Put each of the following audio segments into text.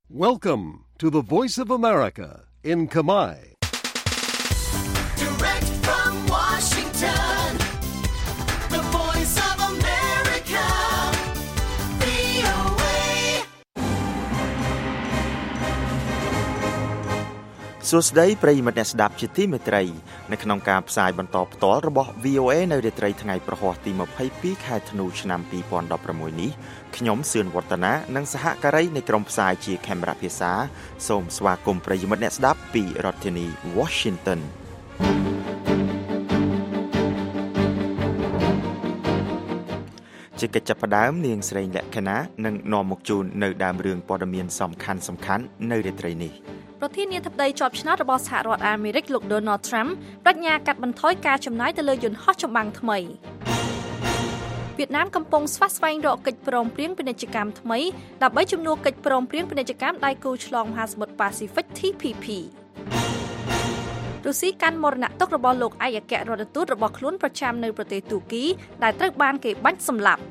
Welcome to the Voice of America in Khmer. Direct from Washington, the Voice of America, VOA. សួស្តីប្រិយមិត្តអ្នកស្ដាប់ជាទីមេត្រីនៅក្នុងការផ្សាយបន្តផ្ទាល់របស់ VOA នៅរាត្រីថ្ងៃប្រហ័សទី22ខែធ្នូឆ្នាំ2016នេះខ្ញុំសឿនវឌ្ឍនានិងសហការីនៃក្រុមផ្សាយជាខេមរៈភាសាសូមស្វាគមន៍ប្រិយមិត្តអ្នកស្ដាប់ពីរដ្ឋធានី Washington ជាកិច្ចចាប់ផ្ដើមនាងស្រីលក្ខណានឹងនាំមកជូននៅដើមរឿងព័ត៌មានសំខាន់ៗនៅរាត្រីនេះប្រធានាធិបតីជាប់ឆ្នោតរបស់សហរដ្ឋអាមេរិកលោក Donald Trump បញ្ញាកាត់បន្ថយការចំណាយទៅលើយន្តហោះចម្បាំងថ្មីវៀតណាមកំពុងស្វាស្វែងរកកិច្ចព្រមព្រៀងពាណិជ្ជកម្មថ្មីដើម្បីជំនួសកិច្ចព្រមព្រៀងពាណិជ្ជកម្មដៃគូឆ្លងមហាសមុទ្រប៉ាស៊ីហ្វិក TPP រុស្ស៊ីកាន់មរណទុក្ខរបស់លោកឯកអគ្គរដ្ឋទូតរបស់ខ្លួនប្រចាំនៅប្រទេសទូគីដែលត្រូវបានគេបាញ់សម្លាប់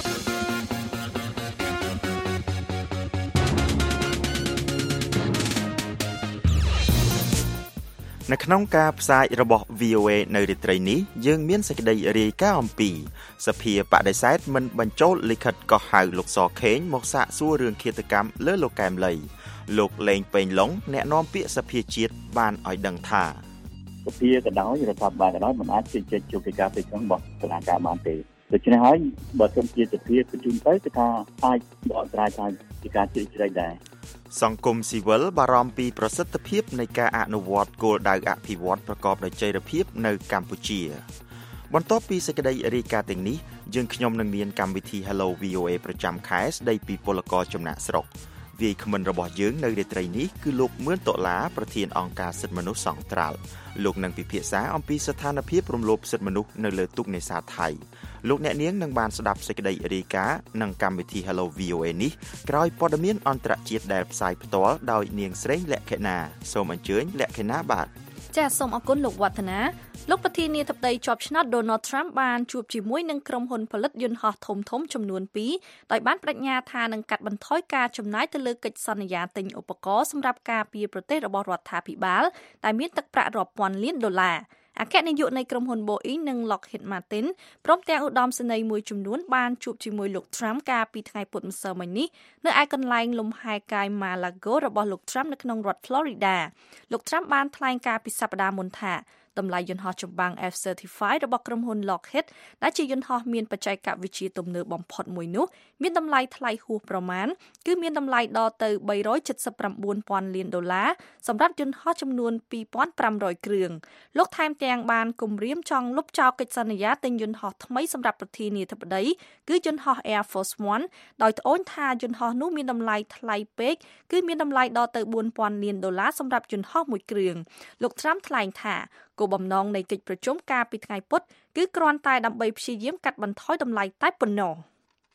នៅក្នុងការផ្សាយរបស់ VOA នៅរាត្រីនេះយើងមានសេចក្តីរាយការណ៍អំពីសភាបដិសេធមិនបញ្ចូលលិខិតកោះហៅលោកសខេងមកសាកសួររឿងឃាតកម្មលើលោកកែមលីលោកលេងពេញឡុងអ្នកនាំពាក្យសភាជាតិបានឲ្យដឹងថាសភាក៏ដោយរដ្ឋាភិបាលក៏ដោយមិនអាចជជែកជួបកិច្ចការផ្ទៃក្នុងរបស់តុលាការបានទេដូច្នេះហើយបើសិនជាសភាប្រជុំទៅគឺថាអាចបកស្រាយថាជាការជ្រៀតជ្រែកដែរសង្គមស៊ីវិលបារម្ភពីប្រសិទ្ធភាពនៃការអនុវត្តគោលដៅអភិវឌ្ឍប្រកបដោយចីរភាពនៅកម្ពុជាបន្ទាប់ពីសេចក្តីរាយការណ៍ទាំងនេះយើងខ្ញុំនឹងមានកម្មវិធី Hello VOA ប្រចាំខែស្ដីពីពលករចំណាក់ស្រុកវាយខមមិនរបស់យើងនៅរាត្រីនេះគឺលោកមឿនដុល្លារប្រធានអង្គការសិទ្ធិមនុស្សសង្ត្រាល់លោកនឹងពិភាក្សាអំពីស្ថានភាពរំលោភសិទ្ធិមនុស្សនៅលើទូកនេសាទថៃលោកអ្នកនាងនឹងបានស្ដាប់សេចក្តីរាយការណ៍នឹងកម្មវិធី Hello VOA នេះក្រោយព័ត៌មានអន្តរជាតិដែលផ្សាយផ្ទាល់ដោយនាងស្រីលក្ខណាសូមអញ្ជើញលក្ខណាបាទចាសសូមអរគុណលោកវឌ្ឍនាលោកប្រធានាធិបតីជាប់ឆ្នោត Donald Trump បានជួបជាមួយនឹងក្រុមហ៊ុនផលិតយន្តហោះធំៗចំនួន2ដោយបានបដិញ្ញាថានឹងកាត់បន្ថយការចំណាយទៅលើកិច្ចសន្យាទិញឧបករណ៍សម្រាប់ការពារប្រទេសរបស់រដ្ឋាភិបាលដែលមានទឹកប្រាក់រាប់ពាន់លានដុល្លារអគ្គនាយកនៃក្រុមហ៊ុន Boeing និង Lockheed Martin ព្រមទាំងឧត្តមសេនីយ៍មួយចំនួនបានជួបជាមួយលោក Trump កាលពីថ្ងៃពុធម្សិលមិញនេះនៅឯកន្លែងលំហែកាយ Mar-a-Lago របស់លោក Trump នៅក្នុងរដ្ឋ Florida លោក Trump បានថ្លែងការពីសប្តាហ៍មុនថាតម្លៃយន្តហោះចម្បាំង F-35 របស់ក្រុមហ៊ុន Lockheed ដែលជាយន្តហោះមានបច្ចេកវិទ្យាទំនើបបំផុតមួយនោះមានតម្លៃថ្លៃហួសប្រមាណគឺមានតម្លៃដល់ទៅ$379,000 លានសម្រាប់យន្តហោះចំនួន2,500 គ្រឿងលោកថែមទាំងបានគម្រាមចង់លុបចោលកិច្ចសន្យាទិញយន្តហោះថ្មីសម្រាប់ប្រធានាធិបតីគឺយន្តហោះ Air Force One ដោយត្អូញថាយន្តហោះនោះមានតម្លៃថ្លៃពេកគឺមានតម្លៃដល់ទៅ$4,000 លានសម្រាប់យន្តហោះមួយគ្រឿងលោក Trump ថ្លែងថាគោលបំណងនៃកិច្ចប្រជុំកាលពីថ្ងៃពុធគឺគ្រាន់តែដើម្បីព្យាយាមកាត់បន្ថយតម្លៃតែប៉ុណ្ណោះ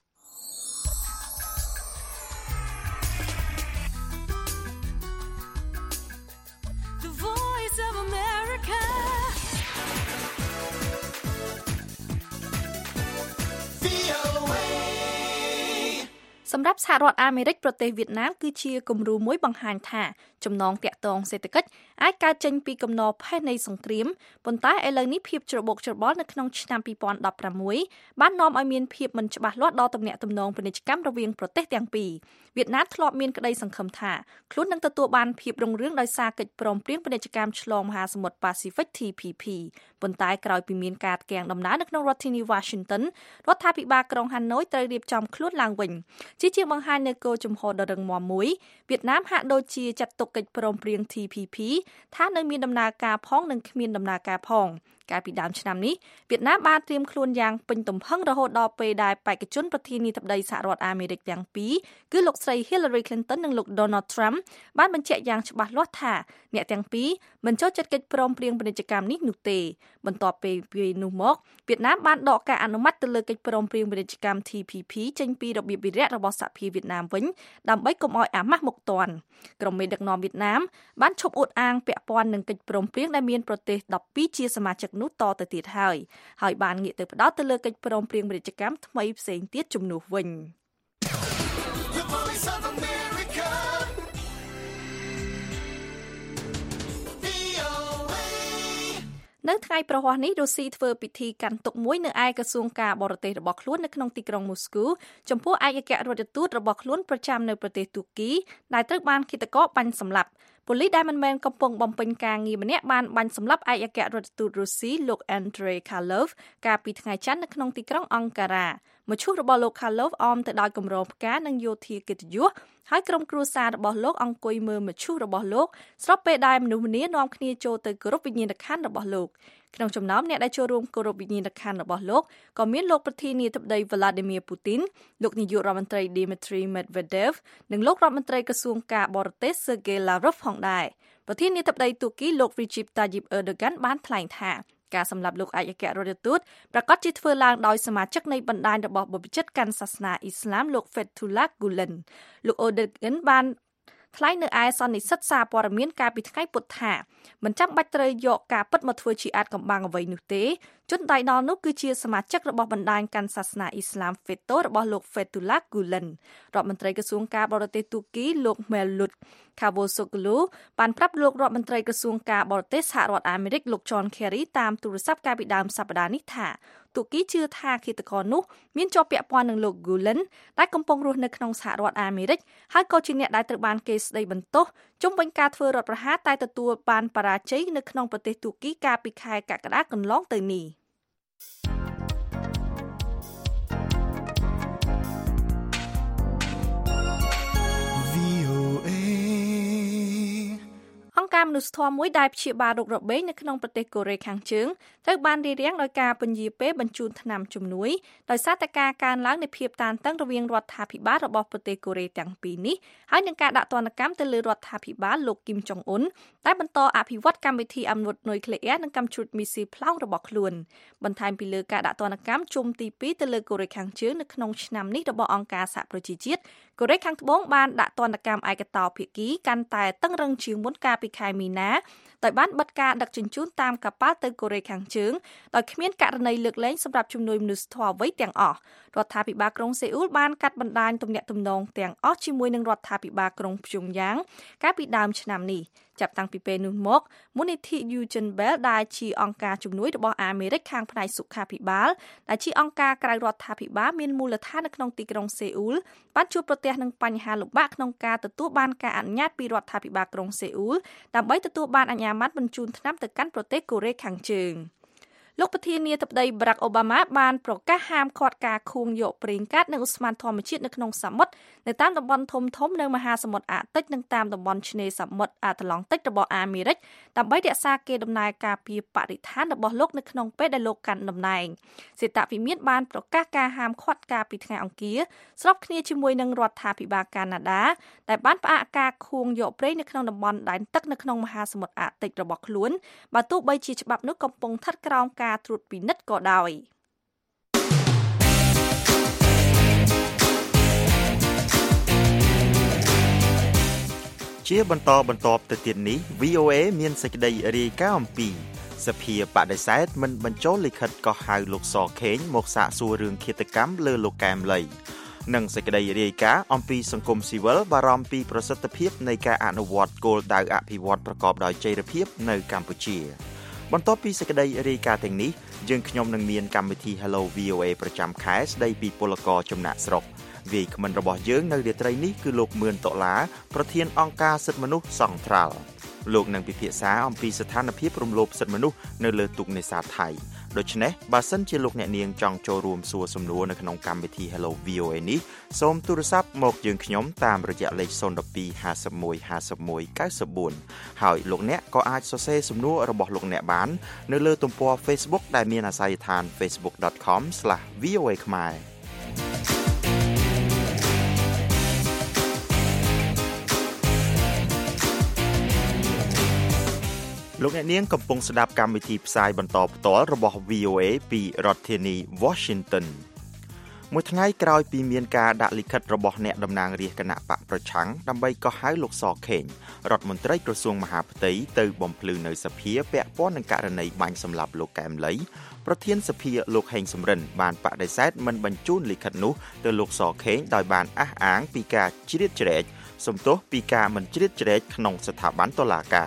សម្រាប់សហរដ្ឋអាមេរិកប្រទេសវៀតណាមគឺជាគំរូមួយបង្ហាញថាចំណងតាក់ទងសេដ្ឋកិច្ចអាចកើតចេញពីកំណរផេះនៃសង្គ្រាមប៉ុន្តែឥឡូវនេះភាពច្របូកច្របល់នៅក្នុងឆ្នាំ2016បាននាំឲ្យមានភាពមិនច្បាស់លាស់ដល់ទំនាក់ទំនងពាណិជ្ជកម្មរវាងប្រទេសទាំងពីរវៀតណាមធ្លាប់មានក្តីសង្ឃឹមថាខ្លួននឹងទទួលបានភាពរុងរឿងដោយសារកិច្ចព្រមព្រៀងពាណិជ្ជកម្មឆ្លងមហាសមុទ្រប៉ាស៊ីហ្វិក TPP ប៉ុន្តែក្រោយពីមានការកៀងដំណើរនៅក្នុងរដ្ឋធានី Washington រដ្ឋាភិបាលក្រុង Hanoi ត្រូវរៀបចំខ្លួនឡើងវិញជាបង្ហាញនៅគោលជំហរដ៏រឹងមាំមួយវៀតណាមហាក់ដូចជាចាត់ទុកកិច្ចព្រមព្រៀង TPP ថានៅមានដំណើរការផងនិងគ្មានដំណើរការផងកាលពីដើមឆ្នាំនេះវៀតណាមបានត្រៀមខ្លួនយ៉ាងពេញទំហឹងរហូតដល់ពេលដែលបេក្ខជនប្រធានាធិបតីសហរដ្ឋអាមេរិកទាំងពីរគឺលោកស្រី Hillary Clinton និងលោក Donald Trump បានបញ្ជាក់យ៉ាងច្បាស់លាស់ថាអ្នកទាំងពីរមិនចូលចិត្តកិច្ចព្រមព្រៀងពាណិជ្ជកម្មនេះនោះទេបន្ទាប់ពីនោះមកវៀតណាមបានដកការអនុម័តទៅលើកិច្ចព្រមព្រៀងពាណិជ្ជកម្ម TPP ចេញពីរបៀបវិរៈរបស់សហភាពវៀតណាមវិញដើម្បីកុំឲ្យអាម៉ាស់មកទាន់ក្រុមមេដឹកនាំវៀតណាមបានឈប់អួតអាងពាក់ព័ន្ធនឹងកិច្ចព្រមព្រៀងដែលមានប្រទេស12ជាសមាជិកនោះតទៅទៀតហើយបានងាកទៅផ្ដោតទៅលើកិច្ចព្រមព្រៀងពាណិជ្ជកម្មថ្មីផ្សេងទៀតជំនួសវិញនៅថ្ងៃប្រហ័សនេះរុស្ស៊ីធ្វើពិធីកាន់ទុកមួយនៅឯក្រសួងការបរទេសរបស់ខ្លួននៅក្នុងទីក្រុងមូស្គូចំពោះឯកអគ្គរដ្ឋទូតរបស់ខ្លួនប្រចាំនៅប្រទេសទូគីដែលត្រូវបានឃាតករបាញ់សម្លាប់ប៉ូលីសដែលមិនមែនកំពុងបំពេញការងារម្នាក់បានបាញ់សម្លាប់ឯកអគ្គរដ្ឋទូតរុស្ស៊ីលោក Andrei Karlov កាលពីថ្ងៃច័ន្ទនៅក្នុងទីក្រុងអង្ការ៉ាមឈូសរបស់លោក Karlov អមទៅដោយកម្រងផ្កានិងយោធាកិត្តិយសហើយក្រុមគ្រួសាររបស់លោកអង្គុយមើលមឈូសរបស់លោកស្របពេលដែលមនុស្សម្នានាំគ្នាចូលទៅគោរពវិញ្ញាណក្ខន្ធរបស់លោកក្នុងចំណោមអ្នកដែលចូលរួមគោរពវិញ្ញាណក្ខន្ធរបស់លោកក៏មានលោកប្រធានាធិបតី Vladimir Putin លោកនាយករដ្ឋមន្ត្រី Dmitry Medvedev និងលោករដ្ឋមន្ត្រីក្រសួងការបរទេស Sergei Lavrov ផងដែរប្រធានាធិបតីទូគីលោក Recep Tayyip Erdogan បានថ្លែងថាការសម្លាប់លោកឯកអគ្គរដ្ឋទូតប្រកាសជាធ្វើឡើងដោយសមាជិកនៃបណ្ដាញរបស់បព្វជិតកាន់សាសនាអ៊ីស្លាមលោក Fethullah Gulen លោក Erdogan បានថ្លែងនៅឯសន្និសីទសារព័ត៌មានកាលពីថ្ងៃពុធថាមិនចាំបាច់ត្រូវយកការពិតមកធ្វើជាអាថ៌កំបាំងអ្វីនោះទេជនដៃដល់នោះគឺជាសមាជិករបស់បណ្ដាញកាន់សាសនាអ៊ីស្លាម FETÖ របស់លោក Fethullah Gulen រដ្ឋមន្ត្រីក្រសួងការបរទេសទូគីលោក Mevlut Cavusoglu បានប្រាប់លោករដ្ឋមន្ត្រីក្រសួងការបរទេសសហរដ្ឋអាមេរិកលោក John Kerry តាមទូរស័ព្ទកាលពីដើមសប្តាហ៍នេះថាទូគីជឿថាឃាតករនោះមានជាប់ពាក់ព័ន្ធនឹងលោក Gulen ដែលកំពុងរស់នៅក្នុងសហរដ្ឋអាមេរិកហើយក៏ជាអ្នកដែលត្រូវបានគេស្ដីបន្ទោសជុំវិញការធ្វើរដ្ឋប្រហារតែទទួលបានបរាជ័យនៅក្នុងប្រទេសទូគីកាលពីខែកក្កដាកន្លងទៅនេះអង្គការមនុស្សធម៌មួយដែលព្យាបាលរោគរបេងនៅក្នុងប្រទេសកូរ៉េខាងជើងត្រូវបានរារាំងដោយការពន្យាពេលបញ្ជូនថ្នាំជំនួយដោយសារតែការកើនឡើងនៃភាពតានតឹងរវាងរដ្ឋាភិបាលរបស់ប្រទេសកូរ៉េទាំងពីរនេះហើយនឹងការដាក់ទណ្ឌកម្មទៅលើរដ្ឋាភិបាលលោកគីមចុងអ៊ុនតែបន្តអភិវឌ្ឍកម្មវិធីអាវុធនុយក្លេអ៊ែរនិងកាំជ្រួចមីស៊ីលផ្លោងរបស់ខ្លួនបន្ថែមពីលើការដាក់ទណ្ឌកម្មជុំទី2ទៅលើកូរ៉េខាងជើងនៅក្នុងឆ្នាំនេះរបស់អង្គការសហប្រជាជាតិកូរ៉េខាងត្បូងបានដាក់ទណ្ឌកម្មឯកតោភាគីកាន់តែតឹងរឹងជាងមុនកាលពីខែមីនាដោយបានបិទការដឹកជញ្ជូនតាមកប៉ាល់ទៅកូរ៉េខាងជើងដោយគ្មានករណីលើកលែងសម្រាប់ជំនួយមនុស្សធម៌អ្វីទាំងអស់រដ្ឋាភិបាលក្រុងសេអ៊ូលបានកាត់បណ្ដាញទំនាក់ទំនងទាំងអស់ជាមួយនឹងរដ្ឋាភិបាលក្រុងព្យុងយ៉ាងកាលពីដើមឆ្នាំនេះចាប់តាំងពីពេលនោះមកមូលនិធិ Eugen Bell ដែលជាអង្គការជំនួយរបស់អាមេរិកខាងផ្នែកសុខាភិបាលដែលជាអង្គការក្រៅរដ្ឋាភិបាលមានមូលដ្ឋាននៅក្នុងទីក្រុងសេអ៊ូលបានជួបប្រទះនឹងបញ្ហាលំបាកក្នុងការទទួលបានការអនុញ្ញាតពីរដ្ឋាភិបាលក្រុងសេអ៊ូលដើម្បីទទួលបានអាជ្ញាប័ណ្ណបញ្ជូនថ្នាំទៅកាន់ប្រទេសកូរ៉េខាងជើងលោកប្រធានាធិបតី Barack Obama បានប្រកាសហាមឃាត់ការខូងយកប្រេងកាតនិងឧស្ម័នធម្មជាតិនៅក្នុងសមុទ្រនៅតាមតំបន់ធំៗនៅមហាសមុទ្រអាកតិចនិងតាមតំបន់ឆ្នេរសមុទ្រអាត្លង់តិករបស់អាមេរិកដើម្បីរក្សាកេរដំណែលការពារបរិស្ថានរបស់លោកនៅក្នុងពេលដែលលោកកាន់តំណែងសេតវិមានបានប្រកាសការហាមឃាត់ការពីថ្ងៃអង្គារស្របគ្នាជាមួយនឹងរដ្ឋាភិបាលកាណាដាដែលបានផ្អាកការខូងយកប្រេងនៅក្នុងតំបន់ដែនទឹកនៅក្នុងមហាសមុទ្រអាកតិចរបស់ខ្លួនបើទោះបីជាច្បាប់នោះកំពុងស្ថិតក្រោមការត្រួតពិនិត្យក៏ដោយជាបន្តទៅទៀតនេះ VOA មានសេចក្តីរាយការណ៍អំពីសភាបដិសេធមិនបញ្ចូលលិខិតកោះហៅលោកសខេងមកសាកសួររឿងឃាតកម្មលើលោកកែមលីនិងសេចក្តីរាយការណ៍អំពីសង្គមស៊ីវិលបារម្ភពីប្រសិទ្ធភាពនៃការអនុវត្តគោលដៅអភិវឌ្ឍប្រកបដោយចីរភាពនៅកម្ពុជាបន្ទាប់ពីសេចក្តីរាយការណ៍ទាំងនេះយើងខ្ញុំនឹងមានកម្មវិធី Hello VOA ប្រចាំខែស្ដីពីពលករចំណាក់ស្រុកវាយក្មិនរបស់យើងនៅរាត្រីនេះគឺលោកមឿនដុល្លារប្រធានអង្គការសិទ្ធិមនុស្សសង្ត្រាល់លោកនឹងពិភាក្សាអំពីស្ថានភាពរំលោភសិទ្ធិមនុស្សនៅលើទូកនេសាទថៃដូច្នេះបើសិនជាលោកអ្នកនាងចង់ចូលរួមសួរសំណួរនៅក្នុងកម្មវិធី Hello VOA នេះសូមទូរស័ព្ទមកយើងខ្ញុំតាមរយៈលេខ012 51 51 94ហើយលោកអ្នកក៏អាចសរសេរសំណួររបស់លោកអ្នកបាននៅលើទំព័រ Facebook ដែលមានអាសយដ្ឋាន facebook.com/voa ខ្មែរលោកអ្នកនាងកំពុងស្ដាប់កម្មវិធីផ្សាយបន្តផ្ទាល់របស់ VOA ពីរដ្ឋធានី Washington មួយថ្ងៃក្រោយពីមានការដាក់លិខិតរបស់អ្នកតំណាងរាស្ត្រគណៈបកប្រឆាំងដើម្បីកោះហៅលោកសខេងរដ្ឋមន្ត្រីក្រសួងមហាផ្ទៃទៅបំភ្លឺនៅសភាពាក់ព័ន្ធនឹងករណីបាញ់សម្លាប់លោកកែមលីប្រធានសភាលោកហេងសំរិនបានបដិសេធមិនបញ្ជូនលិខិតនោះទៅលោកសខេងដោយបានអះអាងពីការជ្រៀតជ្រែកសំទោសពីការមិនជ្រៀតជ្រែកក្នុងស្ថាប័នតុលាការ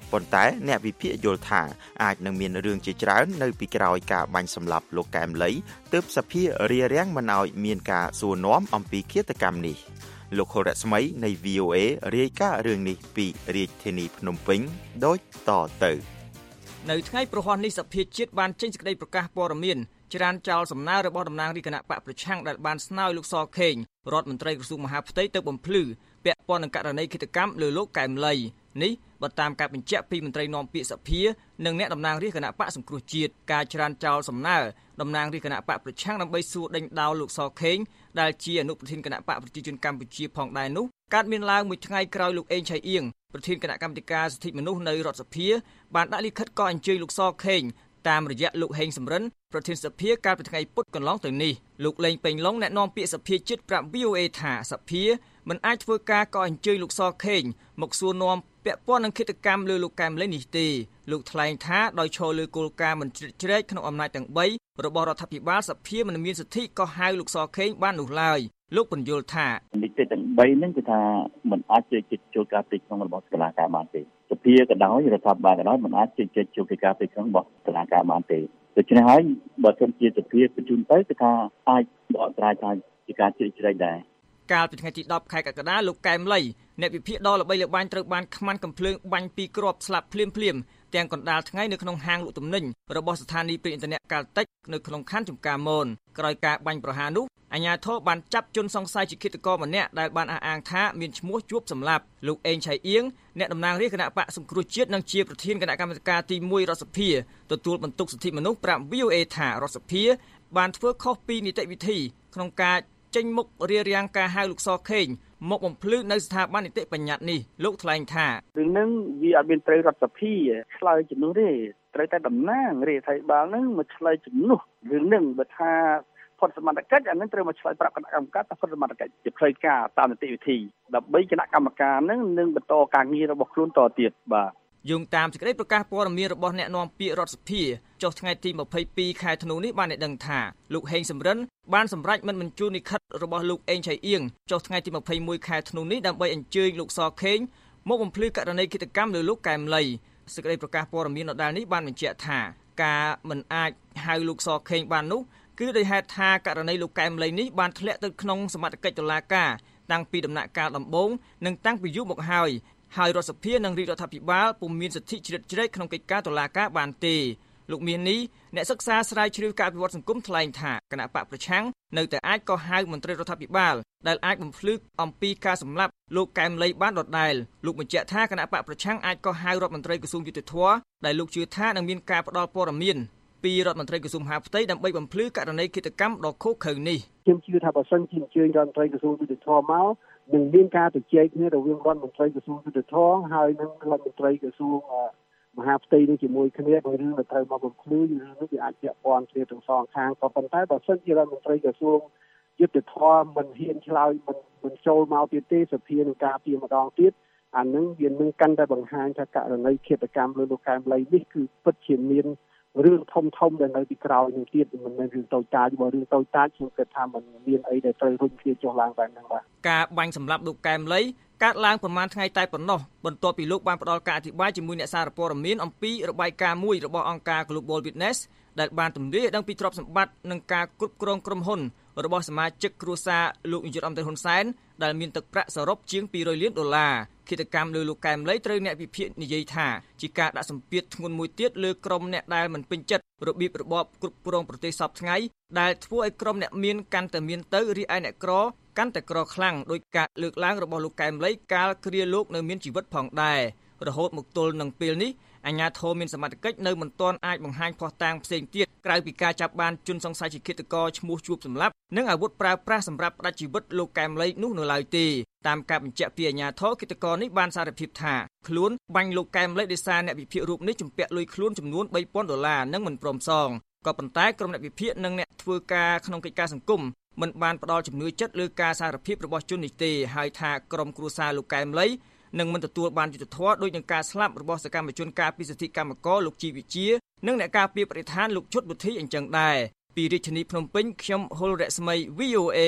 ប៉ុន្តែអ្នកវិភាគយល់ថាអាចនឹងមានរឿងជាច្រើននៅពីក្រោយការបាញ់សម្លាប់លោកកែមលីទើបសភារារាំងមិនឲ្យមានការសួរនាំអំពីឃាតកម្មនេះលោកខុលរស្មីនៃ VOA រាយការណ៍រឿងនេះពីរាជធានីភ្នំពេញដូចតទៅនៅថ្ងៃប្រហ័សនេះសភាជាតិបានចេញសេចក្តីប្រកាសព័ត៌មានច្រានចោលសំណើរបស់តំណាងរាជគណៈបកប្រឆាំងដែលបានស្នើលោកសខេងរដ្ឋមន្ត្រីក្រសួងមហាផ្ទៃទៅបំភ្លឺពាក់ព័ន្ធនឹងករណីឃាតកម្មលើលោកកែមលីនេះបើតាមការបញ្ជាក់ពីមន្ត្រីនាំពាក្យសភានិងអ្នកតំណាងរាជគណៈបកសង្គ្រោះជាតិការច្រានចោលសំណើតំណាងរាជគណៈបកប្រឆាំងដើម្បីសួរដេញដោលលោកសខេងដែលជាអនុប្រធានគណៈបកប្រជាជនកម្ពុជាផងដែរនោះកើតមានឡើងមួយថ្ងៃក្រោយលោកអេងឆៃអៀងប្រធានគណៈកម្មាធិការសិទ្ធិមនុស្សនៅរដ្ឋសភាបានដាក់លិខិតក៏អញ្ជើញលោកសខេងតាមរយៈលោកហេងសំរិនប្រធានសភាកាលពីថ្ងៃពុធកន្លងទៅនេះលោកលេងពេញឡុងអ្នកនាំពាក្យសភាជាតិប្រាប់ VOA ថាសភាមិនអាចធ្វើការក៏អញ្ជើញលោកសខេងមកសួរនាំពាក់ព័ន្ធនឹងឃាតកម្មលើលោកកែមលីនេះទេលោកថ្លែងថាដោយឈរលើគោលការណ៍មិនជ្រៀតជ្រែកក្នុងអំណាចទាំង3របស់រដ្ឋាភិបាលសភាមិនមានសិទ្ធិក៏ហៅលោកសខេងបាននោះឡើយលោកបញ្យល់ថានីតិទាំង3ហ្នឹងគឺថាមិនអាចជិះចូលការពីក្នុងរបស់តុលាការបានទេសភាក៏ដោយរដ្ឋាភិបាលក៏ដោយមិនអាចជិះចូលការពីក្នុងរបស់តុលាការបានទេដូច្នេះហើយបើសិនជាសភាបញ្ជូនទៅគឺថាអាចបកស្រាយថាជាការជ្រៀតជ្រែកដែរកាលពីថ្ងៃទី10ខែកក្កដាលោកកែមលីអ្នកវិភាគដ៏ល្បីល្បាញត្រូវបានខ្មាន់កំភ្លើងបាញ់ពីគ្រាប់ស្លាប់ភ្លាមទាំងកណ្ដាលថ្ងៃនៅក្នុងហាងលក់ទំនិញរបស់ស្ថានីយ៍ប្រេងឥន្ធនៈកាល់តិចនៅក្នុងខណ្ឌចំការមនក្រោយការបាញ់ប្រហារនោះអាជ្ញាធរបានចាប់ជនសង្ស័យជាឃាតករម្នាក់ដែលបានអះអាងថាមានឈ្មោះជួបសម្លាប់លោកអេងឆៃអៀងអ្នកតំណាងរាជគណៈបកសង្គ្រោះជាតិនិងជាប្រធានគណៈកម្មាធិការទី1រដ្ឋសភាទទួលបន្ទុកសិទ្ធិមនុស្សប្រាប់ VOA ថារដ្ឋសភាបានធ្វើខុសពីនីតិវិធីក្នុងការចេញមុខរារាំងការហៅលោកសខេងមកបំភ្លឺនៅស្ថាប័ននីតិបញ្ញត្តិនេះលោកថ្លែងថារឿងហ្នឹងវាអត់មានត្រូវរដ្ឋសភាឆ្លើយជំនួសទេត្រូវតែតំណាងរាជរដ្ឋាភិបាលហ្នឹងមកឆ្លើយជំនួសរឿងហ្នឹងបើថាផុតសមត្ថកិច្ចអានឹងត្រូវមកឆ្លើយប្រាប់គណៈកម្មការថាផុតសមត្ថកិច្ចជាផ្លូវការតាមនីតិវិធីដើម្បីគណៈកម្មការហ្នឹងនឹងបន្តការងាររបស់ខ្លួនតទៀតបាទយោងតាមសេចក្តីប្រកាសព័ត៌មានរបស់អ្នកនាំពាក្យរដ្ឋសភាចុះថ្ងៃទី22ខែធ្នូនេះបានដឹងថាលោកហេងសំរិនបានសម្រេចមិនបញ្ជូនលិខិតរបស់លោកអេងឆៃអៀងចុះថ្ងៃទី21ខែធ្នូនេះដើម្បីអញ្ជើញលោកសខេងមកបំភ្លឺករណីឃាតកម្មលើលោកកែមលីសេចក្តីប្រកាសព័ត៌មានដដែលនេះបានបញ្ជាក់ថាការមិនអាចហៅលោកសខេងបាននោះគឺដោយហេតុថាករណីលោកកែមលីនេះបានធ្លាក់ទៅក្នុងសមត្ថកិច្ចតុលាការតាំងពីដំណាក់កាលដំបូងនិងតាំងពីយូរមកហើយរដ្ឋសភានិងរាជរដ្ឋាភិបាលពុំមានសិទ្ធិជ្រៀតជ្រែកក្នុងកិច្ចការតុលាការបានទេលោកមាននេះអ្នកសិក្សាស្រាវជ្រាវការអភិវឌ្ឍសង្គមថ្លែងថាគណៈបកប្រឆាំងនៅតែអាចកោះហៅមន្ត្រីរដ្ឋាភិបាលដែលអាចបំភ្លឺអំពីការសម្លាប់លោកកែមលីបានដដែលលោកបញ្ជាក់ថាគណៈបកប្រឆាំងអាចកោះហៅរដ្ឋមន្ត្រីក្រសួងយុតិធធម៌ដែលលោកជឿថានឹងមានការផ្ដល់ព័ត៌មានពីរដ្ឋមន្ត្រីក្រសួងមហាផ្ទៃដើម្បីបំភ្លឺករណីឃាតកម្មដ៏ឃោរឃៅនេះខ្ញុំជឿថាបើសិនជាអញ្ជើញរដ្ឋមន្ត្រីក្រសួងយុតិធធម៌មកនឹងមានការជជែកគ្នារវាងរដ្ឋមន្ត្រីក្រសួងយុតិធធម៌ហើយនិងរដ្ឋមន្ត្រីក្រសួងមហាផ្ទៃនេះជាមួយគ្នាដោយរឿងដែលត្រូវមកបំភ្លឺរឿងនេះវាអាចពាក់ព័ន្ធគ្នាទាំងសងខាងក៏ប៉ុន្តែបើសិនជារដ្ឋមន្ត្រីក្រសួងយុតិធធម៌មិនហ៊ានឆ្លើយមិនចូលមកទៀតទេសភានឹងការពីម្ដងទៀតអានឹងវានឹងកាន់តែបង្ហាញថាករណីឃាតកម្មលើលោកកែមលីនេះគឺពិតជាមានរឿងធំដែលនៅពីក្រោយនេះទៀតមិនមែនរឿងតូចតាចបើរឿងតូចតាចខ្ញុំគិតថាมันមានអីដែលត្រូវរុញគ្នាចុះឡើងបែបហ្នឹងបាទការបាញ់សម្លាប់លោកកែមលីកើតឡើងប្រមាណថ្ងៃតែប៉ុណ្ណោះបន្ទាប់ពីលោកបានផ្ដល់ការអធិប្បាយជាមួយអ្នកសារព័ត៌មានអំពីរបាយការណ៍មួយរបស់អង្គការ Global Witness ដែលបានទម្លាយឲ្យដឹងពីទ្រព្យសម្បត្តិនិងការគ្រប់គ្រងក្រុមហ៊ុនរបស់សមាជិកគ្រួសារលោកនាយករដ្ឋមន្ត្រីហ៊ុនសែនដែលមានទឹកប្រាក់សរុបជាង$200 លានឃាតកម្មលើលោកកែមលីត្រូវអ្នកវិភាគនិយាយថាជាការដាក់សម្ពាធធ្ងន់មួយទៀតលើក្រុមអ្នកដែលមិនពេញចិត្តរបៀបរបបគ្រប់គ្រងប្រទេសសពថ្ងៃដែលធ្វើឲ្យក្រុមអ្នកមានកាន់តែមានទៅរីឯអ្នកក្រកាន់តែក្រខ្លាំងដោយការលើកឡើងរបស់លោកកែមលីកាលគ្រាលោកនៅមានជីវិតផងដែររហូតមកទល់នឹងពេលនេះអាជ្ញាធរមានសមត្ថកិច្ចនៅមិនទាន់អាចបង្ហាញភស្តុតាងផ្សេងទៀតក្រៅពីការចាប់បានជនសង្ស័យជាឃាតករឈ្មោះជួបសម្លាប់និងអាវុធប្រើប្រាស់សម្រាប់ផ្តាច់ជីវិតលោកកែមលីនោះនៅឡើយទេតាមការបញ្ជាក់ពីអាជ្ញាធរឃាតករនេះបានសារភាពថាខ្លួនបាញ់លោកកែមលីដោយសារអ្នកវិភាគរូបនេះជំពាក់លុយខ្លួនចំនួន$3,000និងមិនព្រមសងក៏ប៉ុន្តែក្រុមអ្នកវិភាគនិងអ្នកធ្វើការក្នុងកិច្ចការសង្គមមិនបានផ្ដល់ជំនឿចិត្តលើការសារភាពរបស់ជននេះទេហើយថាក្រុមគ្រួសារលោកកែមលីនឹងមិនទទួលបានយុត្តិធម៌ដោយនឹងការស្លាប់របស់សកម្មជនការពារសិទ្ធិកម្មករលោកជីវិជានិងអ្នកការពារបរិស្ថានលោកឈុតវុធីអញ្ចឹងដែរពីរាជធានីភ្នំពេញខ្ញុំហុលរស្មី VOA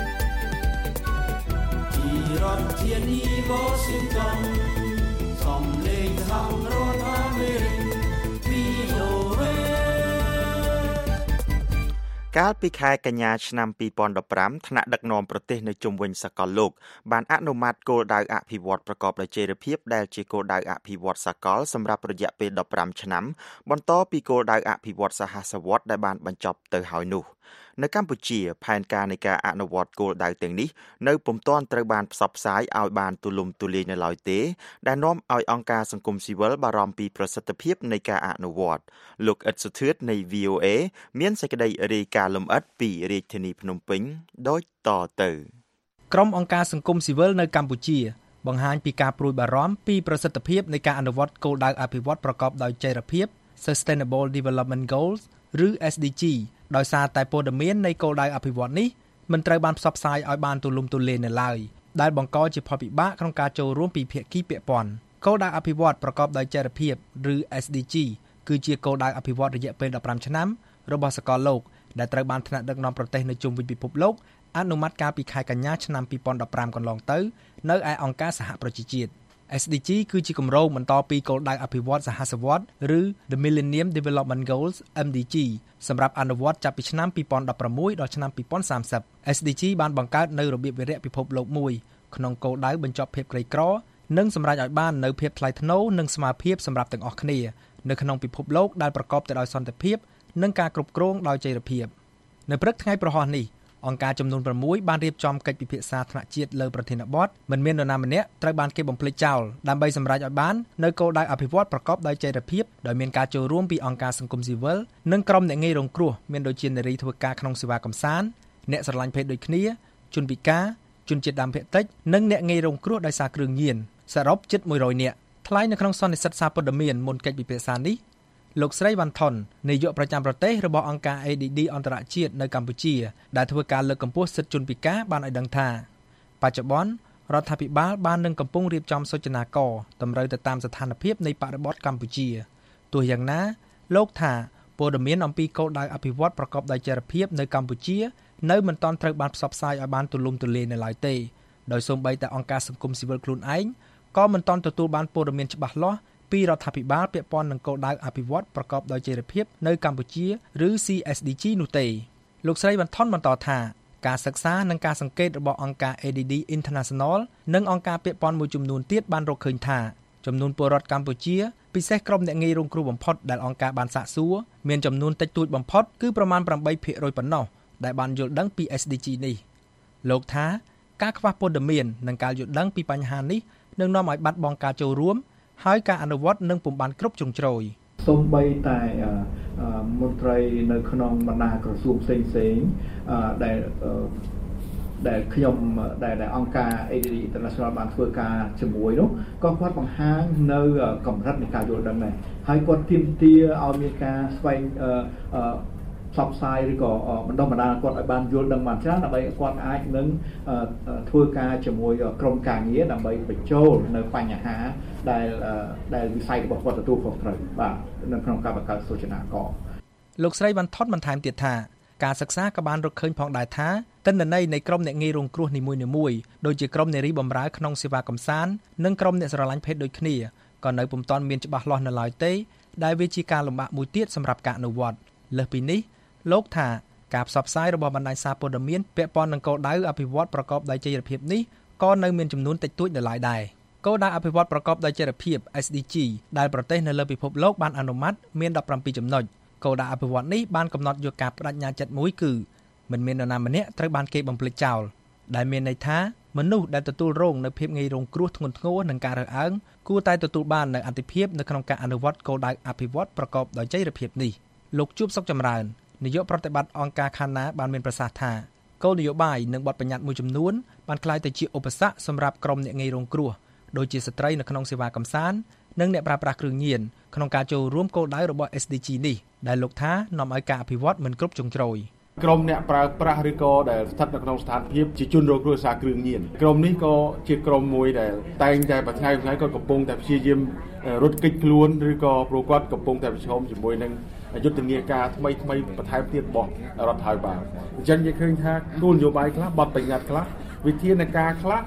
ពីរដ្ឋធានី Washington សំឡេងកាលពីខែកញ្ញាឆ្នាំ2015ថ្នាក់ដឹកនាំប្រទេសនៅជុំវិញសកលលោកបានអនុម័តគោលដៅអភិវឌ្ឍប្រកបដោយចីរភាពដែលជាគោលដៅអភិវឌ្ឍសកលសម្រាប់រយៈពេល15ឆ្នាំបន្តពីគោលដៅអភិវឌ្ឍសហសវត្សរ៍ដែលបានបញ្ចប់ទៅហើយនោះនៅកម្ពុជាផែនការនៃការអនុវត្តគោលដៅទាំងនេះនៅពុំទាន់ត្រូវបានផ្សព្វផ្សាយឲ្យបានទូលំទូលាយនៅឡើយទេដែលនាំឲ្យអង្គការសង្គមស៊ីវិលបារម្ភពីប្រសិទ្ធភាពនៃការអនុវត្តលោកអ៊ិតសុធឿននៃ VOA មានសេចក្តីរាយការណ៍លម្អិតពីរាជធានីភ្នំពេញដូចតទៅក្រុមអង្គការសង្គមស៊ីវិលនៅកម្ពុជាបង្ហាញពីការព្រួយបារម្ភពីប្រសិទ្ធភាពនៃការអនុវត្តគោលដៅអភិវឌ្ឍប្រកបដោយចីរភាព Sustainable Development Goals ឬ SDG ដោយសារតែព័ត៌មាននៃគោលដៅអភិវឌ្ឍនេះមិនត្រូវបានផ្សព្វផ្សាយឲ្យបានទូលំទូលាយនៅឡើយដែលបង្កជាផលពិបាកក្នុងការចូលរួមពីភាគីពាក់ព័ន្ធគោលដៅអភិវឌ្ឍប្រកបដោយចីរភាពឬ SDG គឺជាគោលដៅអភិវឌ្ឍរយៈពេល15ឆ្នាំរបស់សកលលោកដែលត្រូវបានថ្នាក់ដឹកនាំប្រទេសនៅជុំវិញពិភពលោកអនុម័តកាលពីខែកញ្ញាឆ្នាំ2015កន្លងទៅនៅឯអង្គការសហប្រជាជាតិ SDG គឺជាគម្រោងបន្តពីគោលដៅអភិវឌ្ឍសហសវត្សរ៍ឬ The Millennium Development Goals MDG សម្រាប់អនុវត្តចាប់ពីឆ្នាំ2016ដល់ឆ្នាំ2030 SDG បានបង្កើតនៅរបៀបវារៈពិភពលោកមួយក្នុងគោលដៅបញ្ចប់ភាពក្រីក្រនិងសម្រេចឲ្យបាននៅភាពថ្លៃថ្នូរនិងស្មើភាពសម្រាប់ទាំងអស់គ្នានៅក្នុងពិភពលោកដែលប្រកបទៅដោយសន្តិភាពនិងការគ្រប់គ្រងដោយចីរភាពនៅព្រឹកថ្ងៃប្រហោះនេះអង្គការចំនួន6បានរៀបចំកិច្ចពិភាក្សាថ្នាក់ជាតិលើប្រធានបទមិនមាននរណាម្នាក់ត្រូវបានគេបំភ្លេចចោលដើម្បីសម្រេចឲ្យបាននៅគោលដៅអភិវឌ្ឍប្រកបដោយចីរភាពដោយមានការចូលរួមពីអង្គការសង្គមស៊ីវិលនិងក្រុមអ្នកងាយរងគ្រោះមានដូចជានារីធ្វើការក្នុងសេវាកម្សាន្តអ្នកស្រឡាញ់ភេទដូចគ្នាជនពិការជនជាតិដើមភាគតិចនិងអ្នកងាយរងគ្រោះដោយសារគ្រឿងញៀនសរុបជិត100នាក់ថ្លែងនៅក្នុងសន្និសីទសារព័ត៌មានមុនកិច្ចពិភាក្សានេះលោកស្រីវ៉ាន់ថុននាយកប្រចាំប្រទេសរបស់អង្គការ ADD អន្តរជាតិនៅកម្ពុជាដែលធ្វើការលើកកម្ពស់សិទ្ធិជនពិការបានឲ្យដឹងថាបច្ចុប្បន្នរដ្ឋាភិបាលបាននឹងកំពុងរៀបចំសូចនាករតម្រូវទៅតាមស្ថានភាពនៃបរិបទកម្ពុជាទោះយ៉ាងណាលោកថាព័ត៌មានអំពីគោលដៅអភិវឌ្ឍប្រកបដោយចីរភាពនៅកម្ពុជានៅមិនទាន់ត្រូវបានផ្សព្វផ្សាយឲ្យបានទូលំទូលាយនៅឡើយទេដោយសូម្បីតែអង្គការសង្គមស៊ីវិលខ្លួនឯងក៏មិនទាន់ទទួលបានព័ត៌មានច្បាស់លាស់ពីរដ្ឋាភិបាលពាក់ព័ន្ធនឹងគោលដៅអភិវឌ្ឍប្រកបដោយចីរភាពនៅកម្ពុជាឬ CSDG នោះទេលោកស្រីវ៉ាន់ថុនបន្តថាការសិក្សានិងការសង្កេតរបស់អង្គការ ADD International និងអង្គការពាក់ព័ន្ធមួយចំនួនទៀតបានរកឃើញថាចំនួនពលរដ្ឋកម្ពុជាពិសេសក្រុមអ្នកងាយរងគ្រោះបំផុតដែលអង្គការបានសាកសួរមានចំនួនតិចតួចបំផុតគឺប្រមាណ 8% ប៉ុណ្ណោះដែលបានយល់ដឹងពី SDG នេះលោកថាការខ្វះព័ត៌មាននិងការយល់ដឹងពីបញ្ហានេះនឹងនាំឲ្យបាត់បង់ការចូលរួមហើយការអនុវត្តនឹងពុំបានគ្រប់ជ្រុងជ្រោយសូម្បីតែមន្ត្រីនៅក្នុងបណ្ដាក្រសួងផ្សេងៗដែលខ្ញុំដែលអង្គការ ADD International បានធ្វើការជាមួយនោះក៏គាត់បង្ហាញនៅកម្រិតនៃការយល់ដឹងដែរហើយគាត់ទាមទារឲ្យមានការស្វែងផ្សព្វផ្សាយឬក៏បណ្ដុះបណ្ដាលគាត់ឲ្យបានយល់ដឹងបានច្រើនដើម្បីគាត់អាចនឹងធ្វើការជាមួយក្រុមការងារដើម្បីបញ្ចូលនៅបញ្ហាដែលវិស័យរបស់គាត់ទទួលខុសត្រូវបាទនៅក្នុងការបង្កើតសូចនាករលោកស្រីវ៉ាន់ថុនបន្ថែមទៀតថាការសិក្សាក៏បានរកឃើញផងដែរថាទិន្នន័យនៃក្រុមអ្នកងាយរងគ្រោះនីមួយៗដូចជាក្រុមនារីបម្រើក្នុងសេវាកម្សាន្តនិងក្រុមអ្នកស្រឡាញ់ភេទដូចគ្នាក៏នៅពុំទាន់មានច្បាស់លាស់នៅឡើយទេដែលវាជាការលំបាកមួយទៀតសម្រាប់ការអនុវត្តលើសពីនេះលោកថាការផ្សព្វផ្សាយរបស់បណ្ដាញសារព័ត៌មានពាក់ព័ន្ធនឹងគោលដៅអភិវឌ្ឍប្រកបដោយចីរភាពនេះក៏នៅមានចំនួនតិចតួចនៅឡើយដែរគោលដៅអភិវឌ្ឍប្រកបដោយចីរភាព SDG ដែលប្រទេសនៅលើពិភពលោកបានអនុម័តមាន17ចំណុចគោលដៅអភិវឌ្ឍនេះបានកំណត់យកការបដិញ្ញាចិត្តមួយគឺមិនមាននរណាម្នាក់ត្រូវបានគេបំភ្លេចចោលដែលមានន័យថាមនុស្សដែលទទួលរងនៅភាពងាយរងគ្រោះធ្ងន់ធ្ងរនឹងការរើសអើងគួរតែទទួលបាននូវអត្ថប្រយោជន៍នៅក្នុងការអនុវត្តគោលដៅអភិវឌ្ឍប្រកបដោយចីរភាពនេះលោកជួបសុខចម្រើននាយកប្រតិបត្តិអង្គការខាណាបានមានប្រសាសន៍ថាគោលនយោបាយនិងបទបញ្ញត្តិមួយចំនួនបានក្លាយទៅជាឧបសគ្គសម្រាប់ក្រុមអ្នកងាយរងគ្រោះដូចជាស្ត្រីនៅក្នុងសេវាកម្សាន្តនិងអ្នកប្រើប្រាស់គ្រឿងញៀនក្នុងការចូលរួមគោលដៅរបស់ SDG នេះដែលលោកថានាំឲ្យការអភិវឌ្ឍមិនគ្រប់ជ្រុងជ្រោយក្រុមអ្នកប្រើប្រាស់ឬក៏ដែលស្ថិតនៅក្នុងស្ថានភាពជាជនរងគ្រោះសារគ្រឿងញៀនក្រុមនេះក៏ជាក្រុមមួយដែលតែងតែប្រថ្ងៃក៏កំពុងតែព្យាយាមរត់គេចខ្លួនឬក៏ព្រោះគាត់កំពុងតែប្រឈមជាមួយនឹងយុទ្ធនាការថ្មីបន្ថែមទៀតរបស់រដ្ឋាភិបាលអញ្ចឹងយើងឃើញថាគោលនយោបាយខ្លះបទបញ្ញត្តិខ្លះវិធានការខ្លះ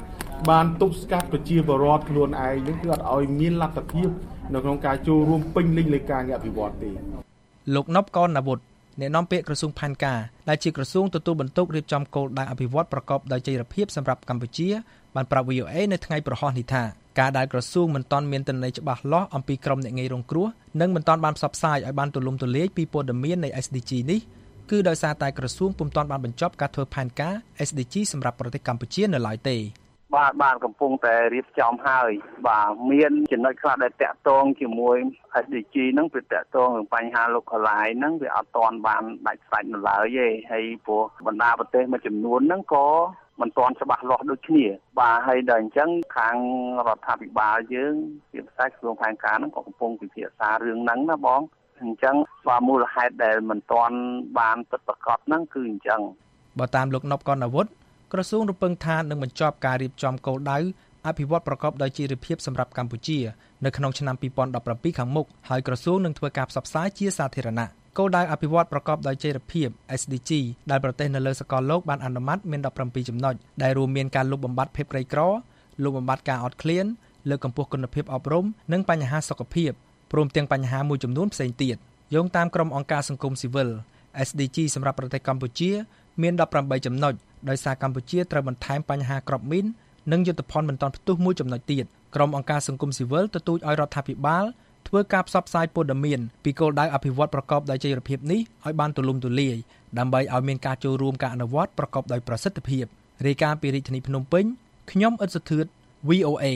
បានទប់ស្កាត់ប្រជាពលរដ្ឋខ្លួនឯងនឹងគឺអត់ឲ្យមានលទ្ធភាពនៅក្នុងការចូលរួមពេញលេញលើការងារអភិវឌ្ឍទេលោកណប់កនណាវុធអ្នកនាំពាក្យក្រសួងផែនការដែលជាក្រសួងទទួលបន្ទុករៀបចំគោលដៅអភិវឌ្ឍប្រកបដោយចីរភាពសម្រាប់កម្ពុជាបានប្រាប់ VOA នៅថ្ងៃប្រហោះនេះថាការដែលក្រសួងមិនទាន់មានទិន្នន័យច្បាស់លាស់អំពីក្រុមអ្នកងាយរងគ្រោះនិងមិនទាន់បានផ្សព្វផ្សាយឲ្យបានទូលំទូលាយពីព័ត៌មាននៃ SDG នេះគឺដោយសារតែក្រសួងពុំទាន់បានបញ្ចប់ការធ្វើផែនការ SDG សម្រាប់ប្រទេសកម្ពុជានៅឡើយទេបានកំពុងតែរៀបចំហើយបាទមានចំណុចខ្លះដែលតាក់ទងជាមួយ SDG ហ្នឹងវាតាក់ទងនឹងបញ្ហា localize ហ្នឹងវាអត់ទាន់បានដាច់ស្រេចនៅឡើយទេហើយព្រោះបណ្ដាប្រទេសមួយចំនួនហ្នឹងក៏មិនទាន់ច្បាស់លាស់ដូចគ្នាបាទហើយដល់អញ្ចឹងខាងរដ្ឋាភិបាលយើងជាភាសាក្រសួងផែនការហ្នឹងក៏កំពុងពិភាក្សារឿងហ្នឹងណាបងអញ្ចឹងបាទមូលហេតុដែលមិនទាន់បានពិតប្រាកដហ្នឹងគឺអញ្ចឹងបើតាមលោកណប់កនណាវុធក្រសួងរំពឹងថានឹងបញ្ចប់ការរៀបចំគោលដៅអភិវឌ្ឍប្រកបដោយចីរភាពសម្រាប់កម្ពុជានៅក្នុងឆ្នាំ2017ខាងមុខហើយក្រសួងនឹងធ្វើការផ្សព្វផ្សាយជាសាធារណៈគោលដៅអភិវឌ្ឍប្រកបដោយចីរភាព SDG ដែលប្រទេសនៅលើសកលលោកបានអនុម័តមាន17ចំណុចដែលរួមមានការលុបបំបាត់ភាពក្រីក្រលុបបំបាត់ការអត់ឃ្លានលើកកម្ពស់គុណភាពអប់រំនិងបញ្ហាសុខភាពព្រមទាំងបញ្ហាមួយចំនួនផ្សេងទៀតយោងតាមក្រុមអង្គការសង្គមស៊ីវិល SDG សម្រាប់ប្រទេសកម្ពុជាមាន18ចំណុចដោយសារកម្ពុជាត្រូវបន្ថែមបញ្ហាគ្រាប់មីននិងយុទ្ធភ័ណ្ឌមិនទាន់ផ្ទុះមួយចំណុចទៀតក្រុមអង្គការសង្គមស៊ីវិលទទូចឲ្យរដ្ឋាភិបាលធ្វើការផ្សព្វផ្សាយព័ត៌មានពីគោលដៅអភិវឌ្ឍប្រកបដោយចីរភាពនេះឲ្យបានទូលំទូលាយដើម្បីឲ្យមានការចូលរួមការអនុវត្តប្រកបដោយប្រសិទ្ធភាពរាយការណ៍ពីរាជធានីភ្នំពេញខ្ញុំអ៊ិតសុធឿន VOA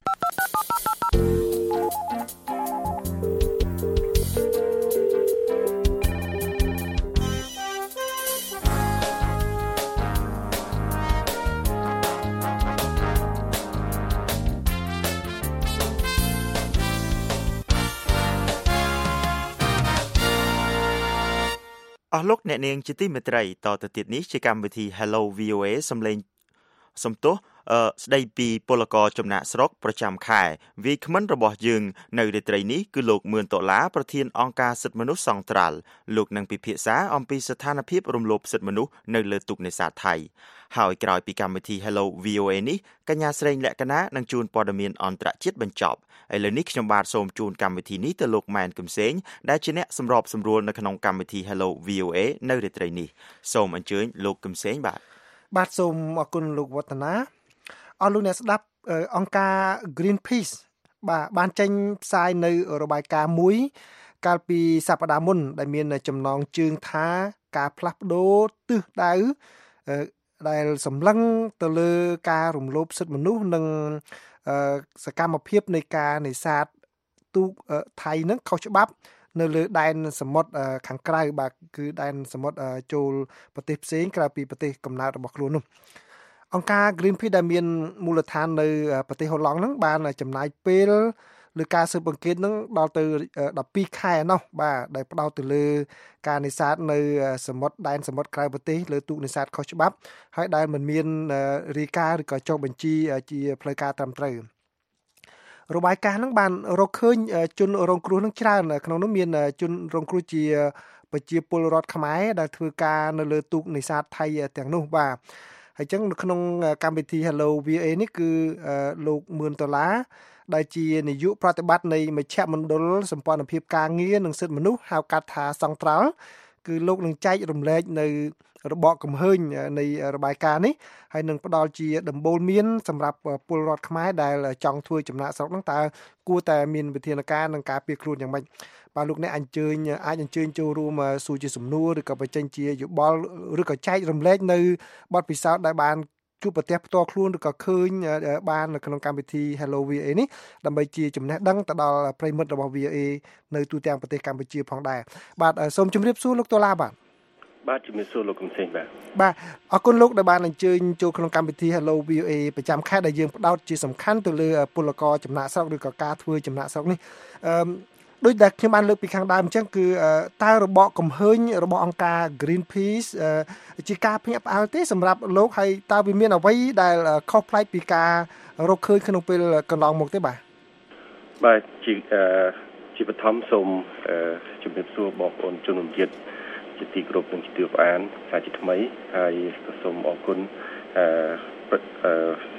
អស់លោកអ្នកនាងជាទីមេត្រីតទៅទៀតនេះជាកម្មវិធី Hello VOA សំទោសស្ដីពីពលករចំណាក់ស្រុកប្រចាំខែវាគ្មិនរបស់យើងនៅរាត្រីនេះគឺលោកមឿនដុល្លារប្រធានអង្គការសិទ្ធិមនុស្សសង្ត្រាល់លោកនឹងពិភាក្សាអំពីស្ថានភាពរំលោភសិទ្ធិមនុស្សនៅលើទូកនេសាទថៃហើយក្រោយពីកម្មវិធី Hello VOA នេះកញ្ញាស្រីលក្ខណានឹងជួនព័ត៌មានអន្តរជាតិបញ្ចប់ឥឡូវនេះខ្ញុំបាទសូមជូនកម្មវិធីនេះទៅលោកម៉ែនកំសែងដែលជាអ្នកសម្របសម្រួលនៅក្នុងកម្មវិធី Hello VOA នៅរាត្រីនេះសូមអញ្ជើញលោកកំសែងបាទសូមអរគុណលោកវឌ្ឍនាអស់លោកអ្នកស្ដាប់អង្គការ Greenpeace បានចេញផ្សាយនៅរបាយការណ៍មួយកាលពីសប្តាហ៍មុនដែលមានចំណងជើងថាការផ្លាស់ប្ដូរទិសដៅដែលសម្លឹងទៅលើការរំលោភសិទ្ធិមនុស្សនិងសកម្មភាពនៃការនេសាទទូកថៃនឹងខុសច្បាប់នៅលើដែនសមុទ្រខាងក្រៅបាទគឺដែនសមុទ្រចូលប្រទេសផ្សេងក្រៅពីប្រទេសកំណើតរបស់ខ្លួននោះអង្គការ Greenpeace ដែលមានមូលដ្ឋាននៅប្រទេសហូឡង់ហ្នឹងបានចំណាយពេលលើការស៊ើបអង្កេតហ្នឹងដល់ទៅ12ខែណោះបាទដែលផ្ដោតទៅលើការនេសាទនៅសមុទ្រដែនសមុទ្រក្រៅប្រទេសលើទូកនេសាទខុសច្បាប់ហើយដែលមិនមានរាយការណ៍ឬក៏ចុះបញ្ជីជាផ្លូវការត្រឹមត្រូវរបាយការណ៍ហ្នឹងបានរកឃើញជនរងគ្រោះនឹងច្រើនក្នុងនោះមានជនរងគ្រោះជាប្រជាពលរដ្ឋខ្មែរដែលធ្វើការនៅលើទូកនេសាទថៃទាំងនោះបាទហើយចឹងនៅក្នុងកម្មវិធី Hello VA នេះគឺលោកមឿនដុល្លារដែលជានាយកប្រតិបត្តិនៃមជ្ឈមណ្ឌលសម្ព័ន្ធភាពការងារនិងសិទ្ធិមនុស្សហៅកាត់ថាសង្ត្រាល់គឺលោកនឹងចែករំលែកនៅរបបកំហើញនៃរបាយការណ៍នេះហើយនឹងផ្ដល់ជាដំបូលមានសម្រាប់ពលរដ្ឋខ្មែរដែលចង់ធ្វើចំណាក់ស្រុកហ្នឹងតើគួរតែមានវិធានការនិងការពារខ្លួនយ៉ាងម៉េចបាទលោកអ្នកអាចអញ្ជើញចូលរួមសួរជាសំណួរឬក៏បញ្ចេញជាយោបល់ឬក៏ចែករំលែកនៅបទពិសោធន៍ដែលបានជួបប្រទះផ្ទាល់ខ្លួនឬក៏ឃើញបាននៅក្នុងកម្មវិធី Hello VA នេះដើម្បីជាចំណេះដឹងទៅដល់ប្រិយមិត្តរបស់ VA នៅទូទាំងប្រទេសកម្ពុជាផងដែរបាទសូមជម្រាបសួរលោកដុល្លារបាទជំរាបសួរលោកកំសែងបាទអរគុណលោកដែលបានអញ្ជើញចូលក្នុងកម្មវិធី Hello VOA ប្រចាំខែដែលយើងផ្ដោតជាសំខាន់ទៅលើពលករចំណាក់ស្រុកឬក៏ការធ្វើចំណាក់ស្រុកនេះដូចដែលខ្ញុំបានលើកពីខាងដើមអញ្ចឹងគឺតើរបបកំហើញរបស់អង្គការ Greenpeace ជាការភ្ញាក់ផ្អើលទេសម្រាប់លោកហើយតើវាមានអ្វីដែលខុសប្លែកពីការរកឃើញក្នុងពេលកន្លងមកទេបាទជាបឋមសូមជំរាបសួរបងប្អូនជនរួមជាតិជាទីគោរពនិងជាទីរាប់អានថាជាថ្មីហើយក៏សូមអរគុណ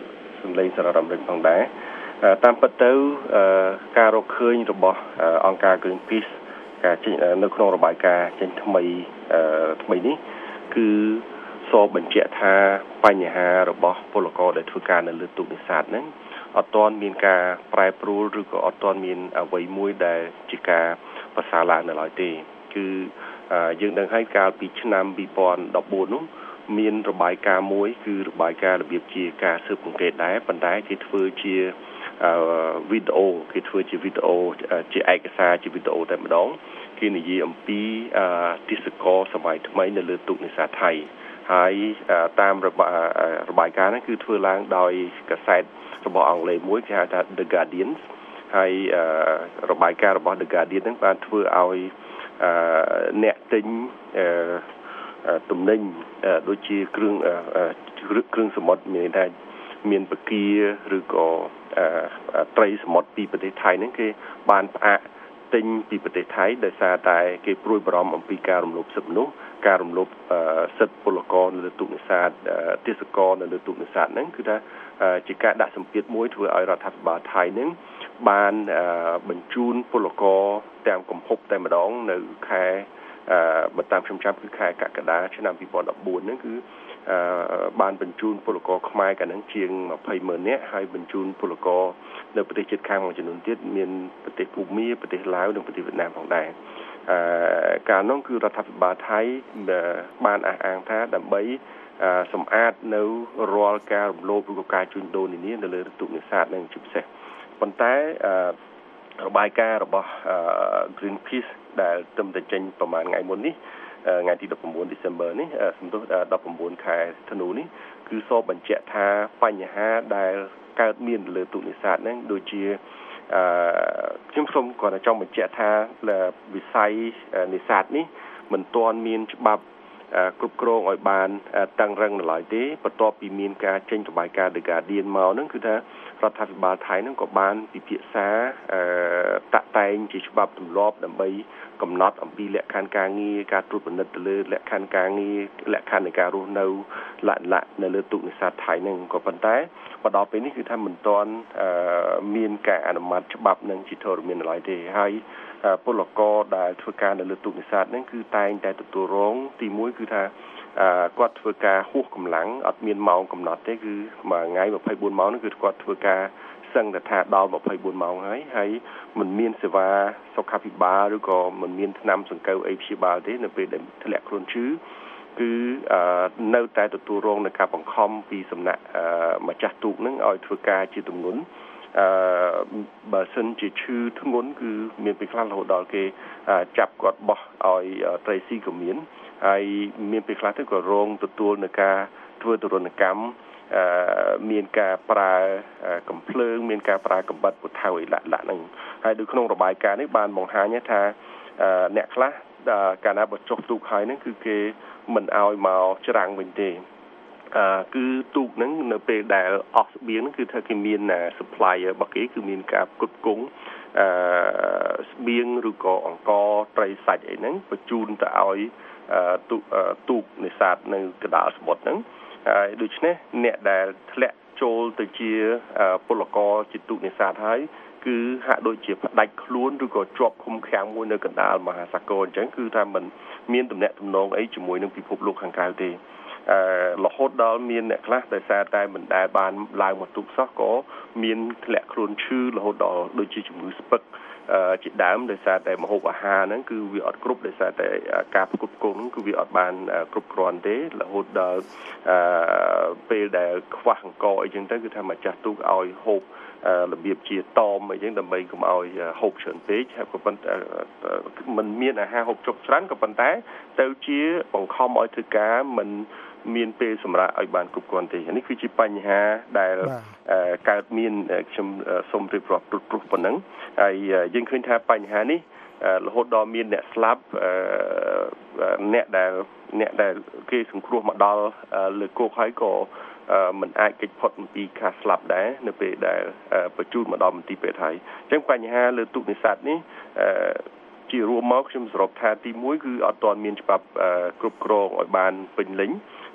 សម្លេងសាររដ្ឋអាមេរិកផងដែរតាមពិតទៅការរកឃើញរបស់អង្គការ Greenpeace ការចេញនៅក្នុងរបាយការណ៍ចេញថ្មីនេះគឺសរបញ្ជាក់ថាបញ្ហារបស់ពលករដែលធ្វើការនៅលើទូកនេសាទហ្នឹងអត់ទាន់មានការប្រែប្រួលឬក៏អត់ទាន់មានអ្វីមួយដែលជាការប្រសើរឡើងនៅឡើយទេគឺយើងដឹងហើយកាលពីឆ្នាំ2014នោះមានរបាយការណ៍មួយគឺរបាយការណ៍របៀបជាការស៊ើបអង្កេតដែរប៉ុន្តែគេធ្វើជាវីដេអូគេធ្វើជាវីដេអូជាឯកសារជាវីដេអូតែម្ដងគេនិយាយអំពីទេសចរសម័យថ្មីនៅលើទូកនេសាទថៃហើយតាមរបាយការណ៍នេះគឺធ្វើឡើងដោយកាសែតរបស់អង់គ្លេសមួយគេហៅថា The Guardian ហើយរបាយការណ៍របស់ The Guardian ហ្នឹងបានធ្វើឲ្យអ្នកទិញទំនិញដូចជាគ្រឿងសមុទ្រមានថាមានបកាឬក៏ត្រីសមុទ្រពីប្រទេសថៃហ្នឹងគេបានផ្អាកទិញពីប្រទេសថៃដោយសារតែគេព្រួយបារម្ភអំពីការរំលោភសិទ្ធិមនុស្សការរំលោភសិទ្ធិពលករនៅលើទូកនេសាទទេសចរនៅលើទូកនេសាទហ្នឹងគឺថាជាការដាក់សម្ពាធមួយធ្វើឲ្យរដ្ឋាភិបាលថៃហ្នឹងបានបញ្ជូនពលករតាមកំហុកតែម្ដងនៅខែបើតាមខ្ញុំចាំគឺខែកក្កដាឆ្នាំ2014ហ្នឹងគឺបានបញ្ជូនពលករខ្មែរកាលហ្នឹងជាង200,000នាក់ហើយបញ្ជូនពលករនៅប្រទេសជិតខាងមួយចំនួនទៀតមានប្រទេសភូមាប្រទេសឡាវនិងប្រទេសវៀតណាមផងដែរកាលនោះគឺរដ្ឋាភិបាលថៃបានអះអាងថាដើម្បីសម្អាតនៅរាល់ការរំលោភឬក៏ការជួញដូរនានានៅលើទូកនេសាទនឹងជាពិសេសប៉ុន្តែរបាយការណ៍របស់ Greenpeace ដែលទំតែចេញប្រហែលថ្ងៃមុននេះថ្ងៃទី19 December នេះសំទោស19ខែធ្នូនេះគឺសរបញ្ជាក់ថាបញ្ហាដែលកើតមានលើទូកនេសាទហ្នឹងដូចជាខ្ញុំសូមគាត់ចង់បញ្ជាក់ថាវិស័យនេសាទនេះមិនទាន់មានច្បាប់គ្រប់គ្រងឲ្យបានតឹងរឹងនៅឡើយទេបន្ទាប់ពីមានការចេញរបាយការណ៍ The Guardian មកហ្នឹងគឺថារដ្ឋាភិបាលថៃហ្នឹងក៏បានពិភាក្សាតាក់តែងជាច្បាប់ទម្លាប់ដើម្បីកំណត់អំពីលក្ខខណ្ឌការងារការត្រួតពិនិត្យទៅលើលក្ខខណ្ឌការងារលក្ខខណ្ឌនៃការរស់នៅនៅលើទូកនេសាទថៃហ្នឹងក៏ប៉ុន្តែមកដល់ពេលនេះគឺថាមិនទាន់មានការអនុម័តច្បាប់នឹងជាធរមានឡើយទេហើយពលករដែលធ្វើការនៅលើទូកនេសាទហ្នឹងគឺតែងតែទទួលរងទី1គឺថាគាត់ធ្វើការហួសកម្លាំងអត់មានម៉ោងកំណត់ទេគឺមួយថ្ងៃ24ម៉ោងហ្នឹងគឺគាត់ធ្វើការសឹងតែថាដល់24ម៉ោងហើយមិនមានសេវាសុខាភិបាលឬក៏មិនមានថ្នាំសង្កូវអីព្យាបាលទេនៅពេលដែលធ្លាក់ខ្លួនឈឺគឺនៅតែទទួលរងនឹងការបង្ខំពីសំណាក់ម្ចាស់ទូកហ្នឹងឲ្យធ្វើការជាទម្ងន់បើសិនជាឈឺធ្ងន់គឺមានពេលខ្លះរហូតដល់គេចាប់គាត់បោះឲ្យត្រីស៊ីក៏មានហើយមានពេលខ្លះទៅក៏រងទទួលនឹងការធ្វើទរណកម្មមានការប្រើកំភ្លើងមានការប្រើកំបិតពុថៅអីឡាក់ហ្នឹងហើយនៅក្នុងរបាយការណ៍នេះបានបង្ហាញថាអ្នកខ្លះកាលណាបើចុះទូកហើយហ្នឹងគឺគេមិនឲ្យមកច្រាំងវិញទេគឺទូកហ្នឹងនៅពេលដែលអស់ស្បៀងហ្នឹងគឺថាគេមាន supplier របស់គេគឺមានការផ្គត់ផ្គង់ស្បៀងឬក៏អង្ករត្រីសាច់អីហ្នឹងបញ្ជូនទៅឲ្យទូកនេសាទនៅកណ្ដាលសមុទ្រហ្នឹងហើយដូច្នេះអ្នកដែលធ្លាក់ចូលទៅជាពលករជាទូកនេសាទហើយគឺហាក់ដូចជាផ្ដាច់ខ្លួនឬក៏ជាប់ឃុំឃាំងមួយនៅកណ្ដាលមហាសាគរអញ្ចឹងគឺថាมันមានទំនាក់ទំនងអីជាមួយនឹងពិភពលោកខាងក្រៅទេរហូតដល់មានអ្នកខ្លះដោយសារតែមិនដែលបានឡើងមកទូកសោះក៏មានធ្លាក់ខ្លួនឈឺរហូតដល់ដូចជាជំងឺស្ពឹកជាដើមដោយសារតែម្ហូបអាហារហ្នឹងគឺវាអត់គ្រប់ដោយសារតែការផ្គត់ផ្គង់ហ្នឹងគឺវាអត់បានគ្រប់គ្រាន់ទេរហូតដល់ពេលដែលខ្វះអង្ករអីចឹងទៅគឺថាម្ចាស់ទូកឲ្យហូបរបៀបជាតមអីចឹងដើម្បីកុំឲ្យហូបច្រើនពេកហើយក៏ប៉ុន្តែมันមានអាហារហូបចុកច្រើនក៏ប៉ុន្តែទៅជាបង្ខំឲ្យធ្វើការមិនមានពេលសម្រាប់ឲ្យបានគ្រប់គ្រាន់ទេនេះគឺជាបញ្ហាដែលកើតមានខ្ញុំសូមរៀបរាប់ព្រោះប៉ុណ្ណឹងហើយយើងឃើញថាបញ្ហានេះរហូតដល់មានអ្នកស្លាប់អ្នកដែលគេសង្គ្រោះមកដល់លើគោកហើយក៏មិនអាចគេចផុតអំពីការស្លាប់ដែរនៅពេលដែលបញ្ជូនមកដល់មន្ទីរពេទ្យហើយអញ្ចឹងបញ្ហាលើទូកនេសាទនេះជារួមមកខ្ញុំសរុបថាទី1គឺអត់ទាន់មានច្បាប់គ្រប់គ្រងឲ្យបានពេញលេញ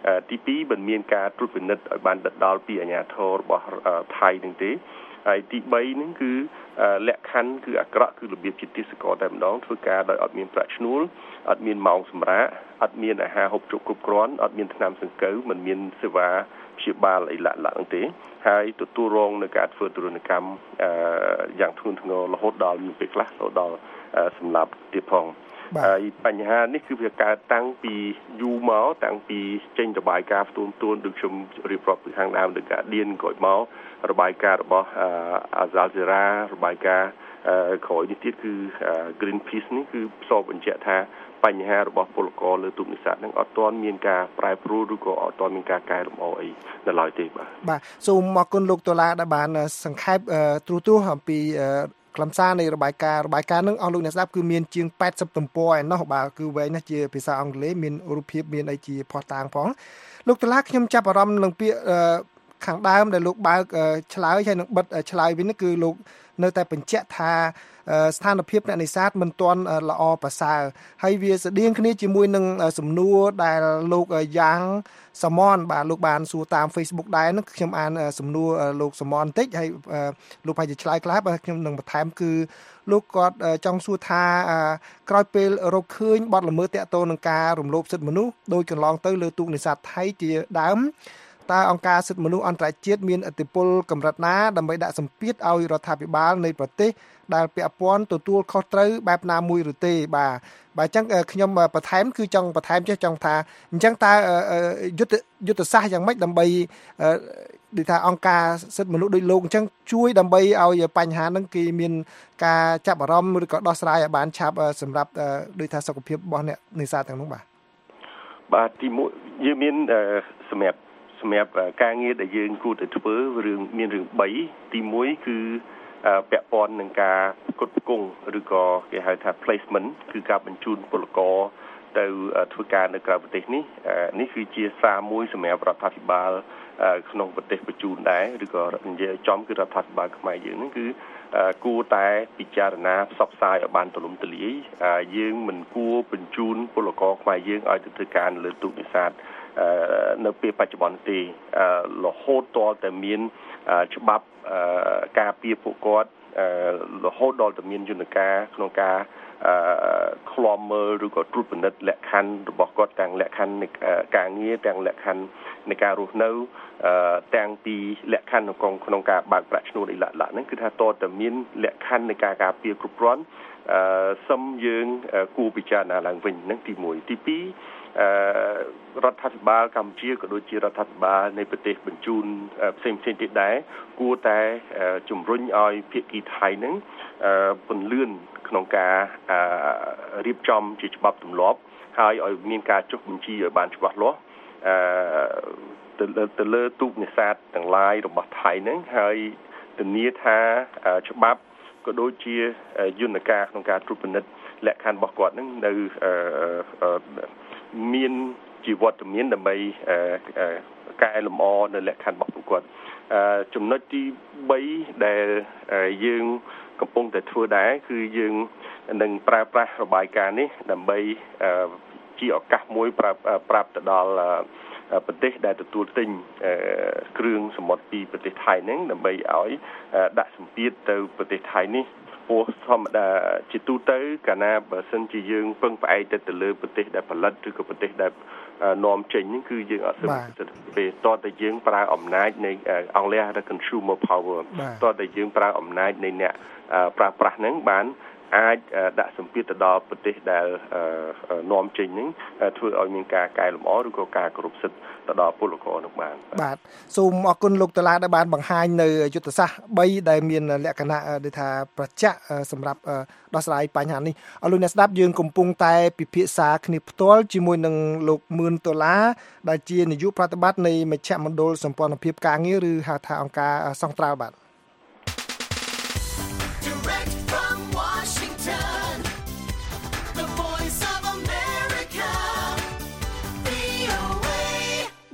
ទី2មិនមានការត្រួតពិនិត្យឲ្យបានដិតដល់ពីអាជ្ញាធររបស់ថៃនឹងទេហើយទី3ហ្នឹងគឺលក្ខខណ្ឌគឺអាក្រក់គឺរបៀបជាទេសកលតែម្ដងធ្វើការដោយអត់មានប្រាក់ឈ្នួលអត់មានម៉ោងសម្រាកអត់មានអាហារហូបចុកគ្រប់គ្រាន់អត់មានថ្នាំសង្កូវមិនមានសេវាព្យាបាលអីឡាក់ហ្នឹងទេហើយទទួលរងនឹងការធ្វើទរណកម្មយ៉ាងធ្ងន់ធ្ងររហូតដល់មានពេលខ្លះរហូតដល់សម្លាប់ទៀតផងហើយបញ្ហានេះគឺវាកើតតាំងពីយូរមកតាំងពីចេញរបាយការណ៍ផ្ទួនដូចខ្ញុំរៀបរាប់ពីខាងដើមដូចការឌៀនក្រោយមករបាយការណ៍របស់Al Jazeera របាយការណ៍ក្រោយនេះទៀតគឺ Greenpeace នេះគឺផ្សព្វបញ្ជាក់ថាបញ្ហារបស់ពលករលើទូកនេសាទនឹងអត់ទាន់មានការប្រែប្រួលឬក៏អត់ទាន់មានការកែលម្អអីនៅឡើយទេបាទសូមអរគុណលោកដុល្លារដែលបានសង្ខេបទ្រុសអំពីខ្លឹមសារនៃរបាយការណ៍នឹងអស់លោកអ្នកស្ដាប់គឺមានជាង80ទំព័រឯណោះបាទគឺវែងណាស់ជាភាសាអង់គ្លេសមានរូបភាពមានអីជាផុសតាងផងលោកដុល្លារខ្ញុំចាប់អារម្មណ៍នឹងពាក្យខាងដើមដែលលោកបើកឆ្លើយហើយនឹងបិទឆ្លើយវិញគឺលោកនៅតែបញ្ជាក់ថាស្ថានភាពអ្នកនេសាទមិនទាន់ល្អប្រសើរហើយវាស្តៀងគ្នាជាមួយនឹងសំណួរដែលលោកយ៉ាងសមនបាទលោកបានសួរតាម Facebook ដែរនឹងខ្ញុំអានសំណួរលោកសមនបន្តិចហើយលោកប្រហែលជាឆ្លើយខ្លះបាទខ្ញុំនឹងបន្ថែមគឺលោកគាត់ចង់សួរថាក្រោយពេលរកឃើញបទល្មើសតាក់ទងនឹងការរំលោភសិទ្ធិមនុស្សដោយកន្លងទៅលើទូកនេសាទថៃជាដើមតើអង្គការសិទ្ធិមនុស្សអន្តរជាតិមានឥទ្ធិពលកម្រិតណាដើម្បីដាក់សម្ពាធឲ្យរដ្ឋាភិបាលនៃប្រទេសដែលពាក់ព័ន្ធទទួលខុសត្រូវបែបណាមួយឬទេបាទអញ្ចឹងខ្ញុំបន្ថែមគឺចង់បន្ថែមចង់ថាអញ្ចឹងតើយុទ្ធសាស្ត្រយ៉ាងម៉េចដើម្បីដូចថាអង្គការសិទ្ធិមនុស្សដូចលោកអញ្ចឹងជួយដើម្បីឲ្យបញ្ហាហ្នឹងគេមានការចាប់អារម្មណ៍ឬក៏ដោះស្រាយឲ្យបានឆាប់សម្រាប់ដូចថាសុខភាពរបស់អ្នកនេសាទទាំងនោះបាទទី1យើងមានសម្រាប់ការងារដែលយើងគួរតែធ្វើមានរឿង3ទី1គឺពាក់ព័ន្ធនឹងការផ្គត់ផ្គង់ឬក៏គេហៅថា placement គឺការបញ្ជូនពលករទៅធ្វើការនៅក្រៅប្រទេសនេះគឺជាសារមួយសម្រាប់រដ្ឋាភិបាលក្នុងប្រទេសបញ្ជូនដែរឬក៏និយាយចំគឺរដ្ឋាភិបាលខ្មែរយើងហ្នឹងគឺគួរតែពិចារណាផ្សព្វផ្សាយឲ្យបានទូលំទូលាយយើងមិនគួរបញ្ជូនពលករខ្មែរយើងឲ្យទៅធ្វើការលើទូកនេសាទនៅពេលបច្ចុប្បន្នទេរហូតតតែមានច្បាប់ការពារពួកគាត់រហូតដល់តែមានយន្តការក្នុងការឃ្លាំមើលឬក៏ត្រួតពិនិត្យលក្ខខណ្ឌរបស់គាត់ទាំងលក្ខខណ្ឌនៃការងារទាំងលក្ខខណ្ឌនៃការរស់នៅទាំងពីលក្ខខណ្ឌក្នុងការបើកប្រាក់ឈ្នួលអីឡាក់ហ្នឹងគឺថាតើតែមានលក្ខខណ្ឌនៃការការពារគ្រប់គ្រាន់សឹមយើងគួរពិចារណាឡើងវិញហ្នឹងទី1ទី2រដ្ឋាភិបាលកម្ពុជាក៏ដូចជារដ្ឋាភិបាលនៃប្រទេសបញ្ជូនផ្សេងៗទៀតដែរគួរតែជំរុញឲ្យភាគីថៃហ្នឹងពន្លឿនក្នុងការរៀបចំជាច្បាប់ទម្លាប់ហើយឲ្យមានការចុះបញ្ជីឲ្យបានច្បាស់លាស់ទៅលើទូកនេសាទទាំងឡាយរបស់ថៃហ្នឹងហើយធានាថាច្បាប់ក៏ដូចជាយន្តការក្នុងការត្រួតពិនិត្យលក្ខខណ្ឌរបស់គាត់ហ្នឹងនៅមានជីវត្តមានដើម្បីកែលម្អនៅលក្ខខណ្ឌរបស់ពួកគាត់ចំណុចទី3ដែលយើងកំពុងតែធ្វើដែរគឺយើងនឹងប្រើប្រាស់របាយការណ៍នេះដើម្បីជាឱកាសមួយប្រាប់ទៅដល់ប្រទេសដែលទទួលទិញគ្រឿងសមុទ្រពីប្រទេសថៃហ្នឹងដើម្បីឲ្យដាក់សម្ពាធទៅប្រទេសថៃនេះព្រោះធម្មតាជាទូទៅកាលណាបើសិនជាយើងពឹងផ្អែកទៅលើប្រទេសដែលផលិតឬក៏ប្រទេសដែលនាំចេញហ្នឹងគឺយើងអត់ស្គាល់ពេលតតែយើងប្រើអំណាចនៃអង់គ្លេសថា consumer power តតែយើងប្រើអំណាចនៃអ្នកប្រើប្រាស់ហ្នឹងបានអាចដាក់សម្ពាធទៅដល់ប្រទេសដែលនាំចេញហ្នឹងធ្វើឲ្យមានការកែលម្អឬក៏ការគោរពសិទ្ធិទៅដល់ពលករនោះបានបាទសូមអរគុណលោកដុល្លារដែលបានបង្ហាញនៅយុទ្ធសាស្ត្រ3ដែលមានលក្ខណៈដូចថាប្រចាំសម្រាប់ដោះស្រាយបញ្ហានេះអរលោកអ្នកស្ដាប់យើងកំពុងតែពិភាក្សាគ្នាផ្ទាល់ជាមួយនឹងលោកមឿនដុល្លារដែលជានាយកប្រតិបត្តិនៃមជ្ឈមណ្ឌលសម្ព័ន្ធភាពការងារឬហៅថាអង្គការសង្ត្រាល់បាទប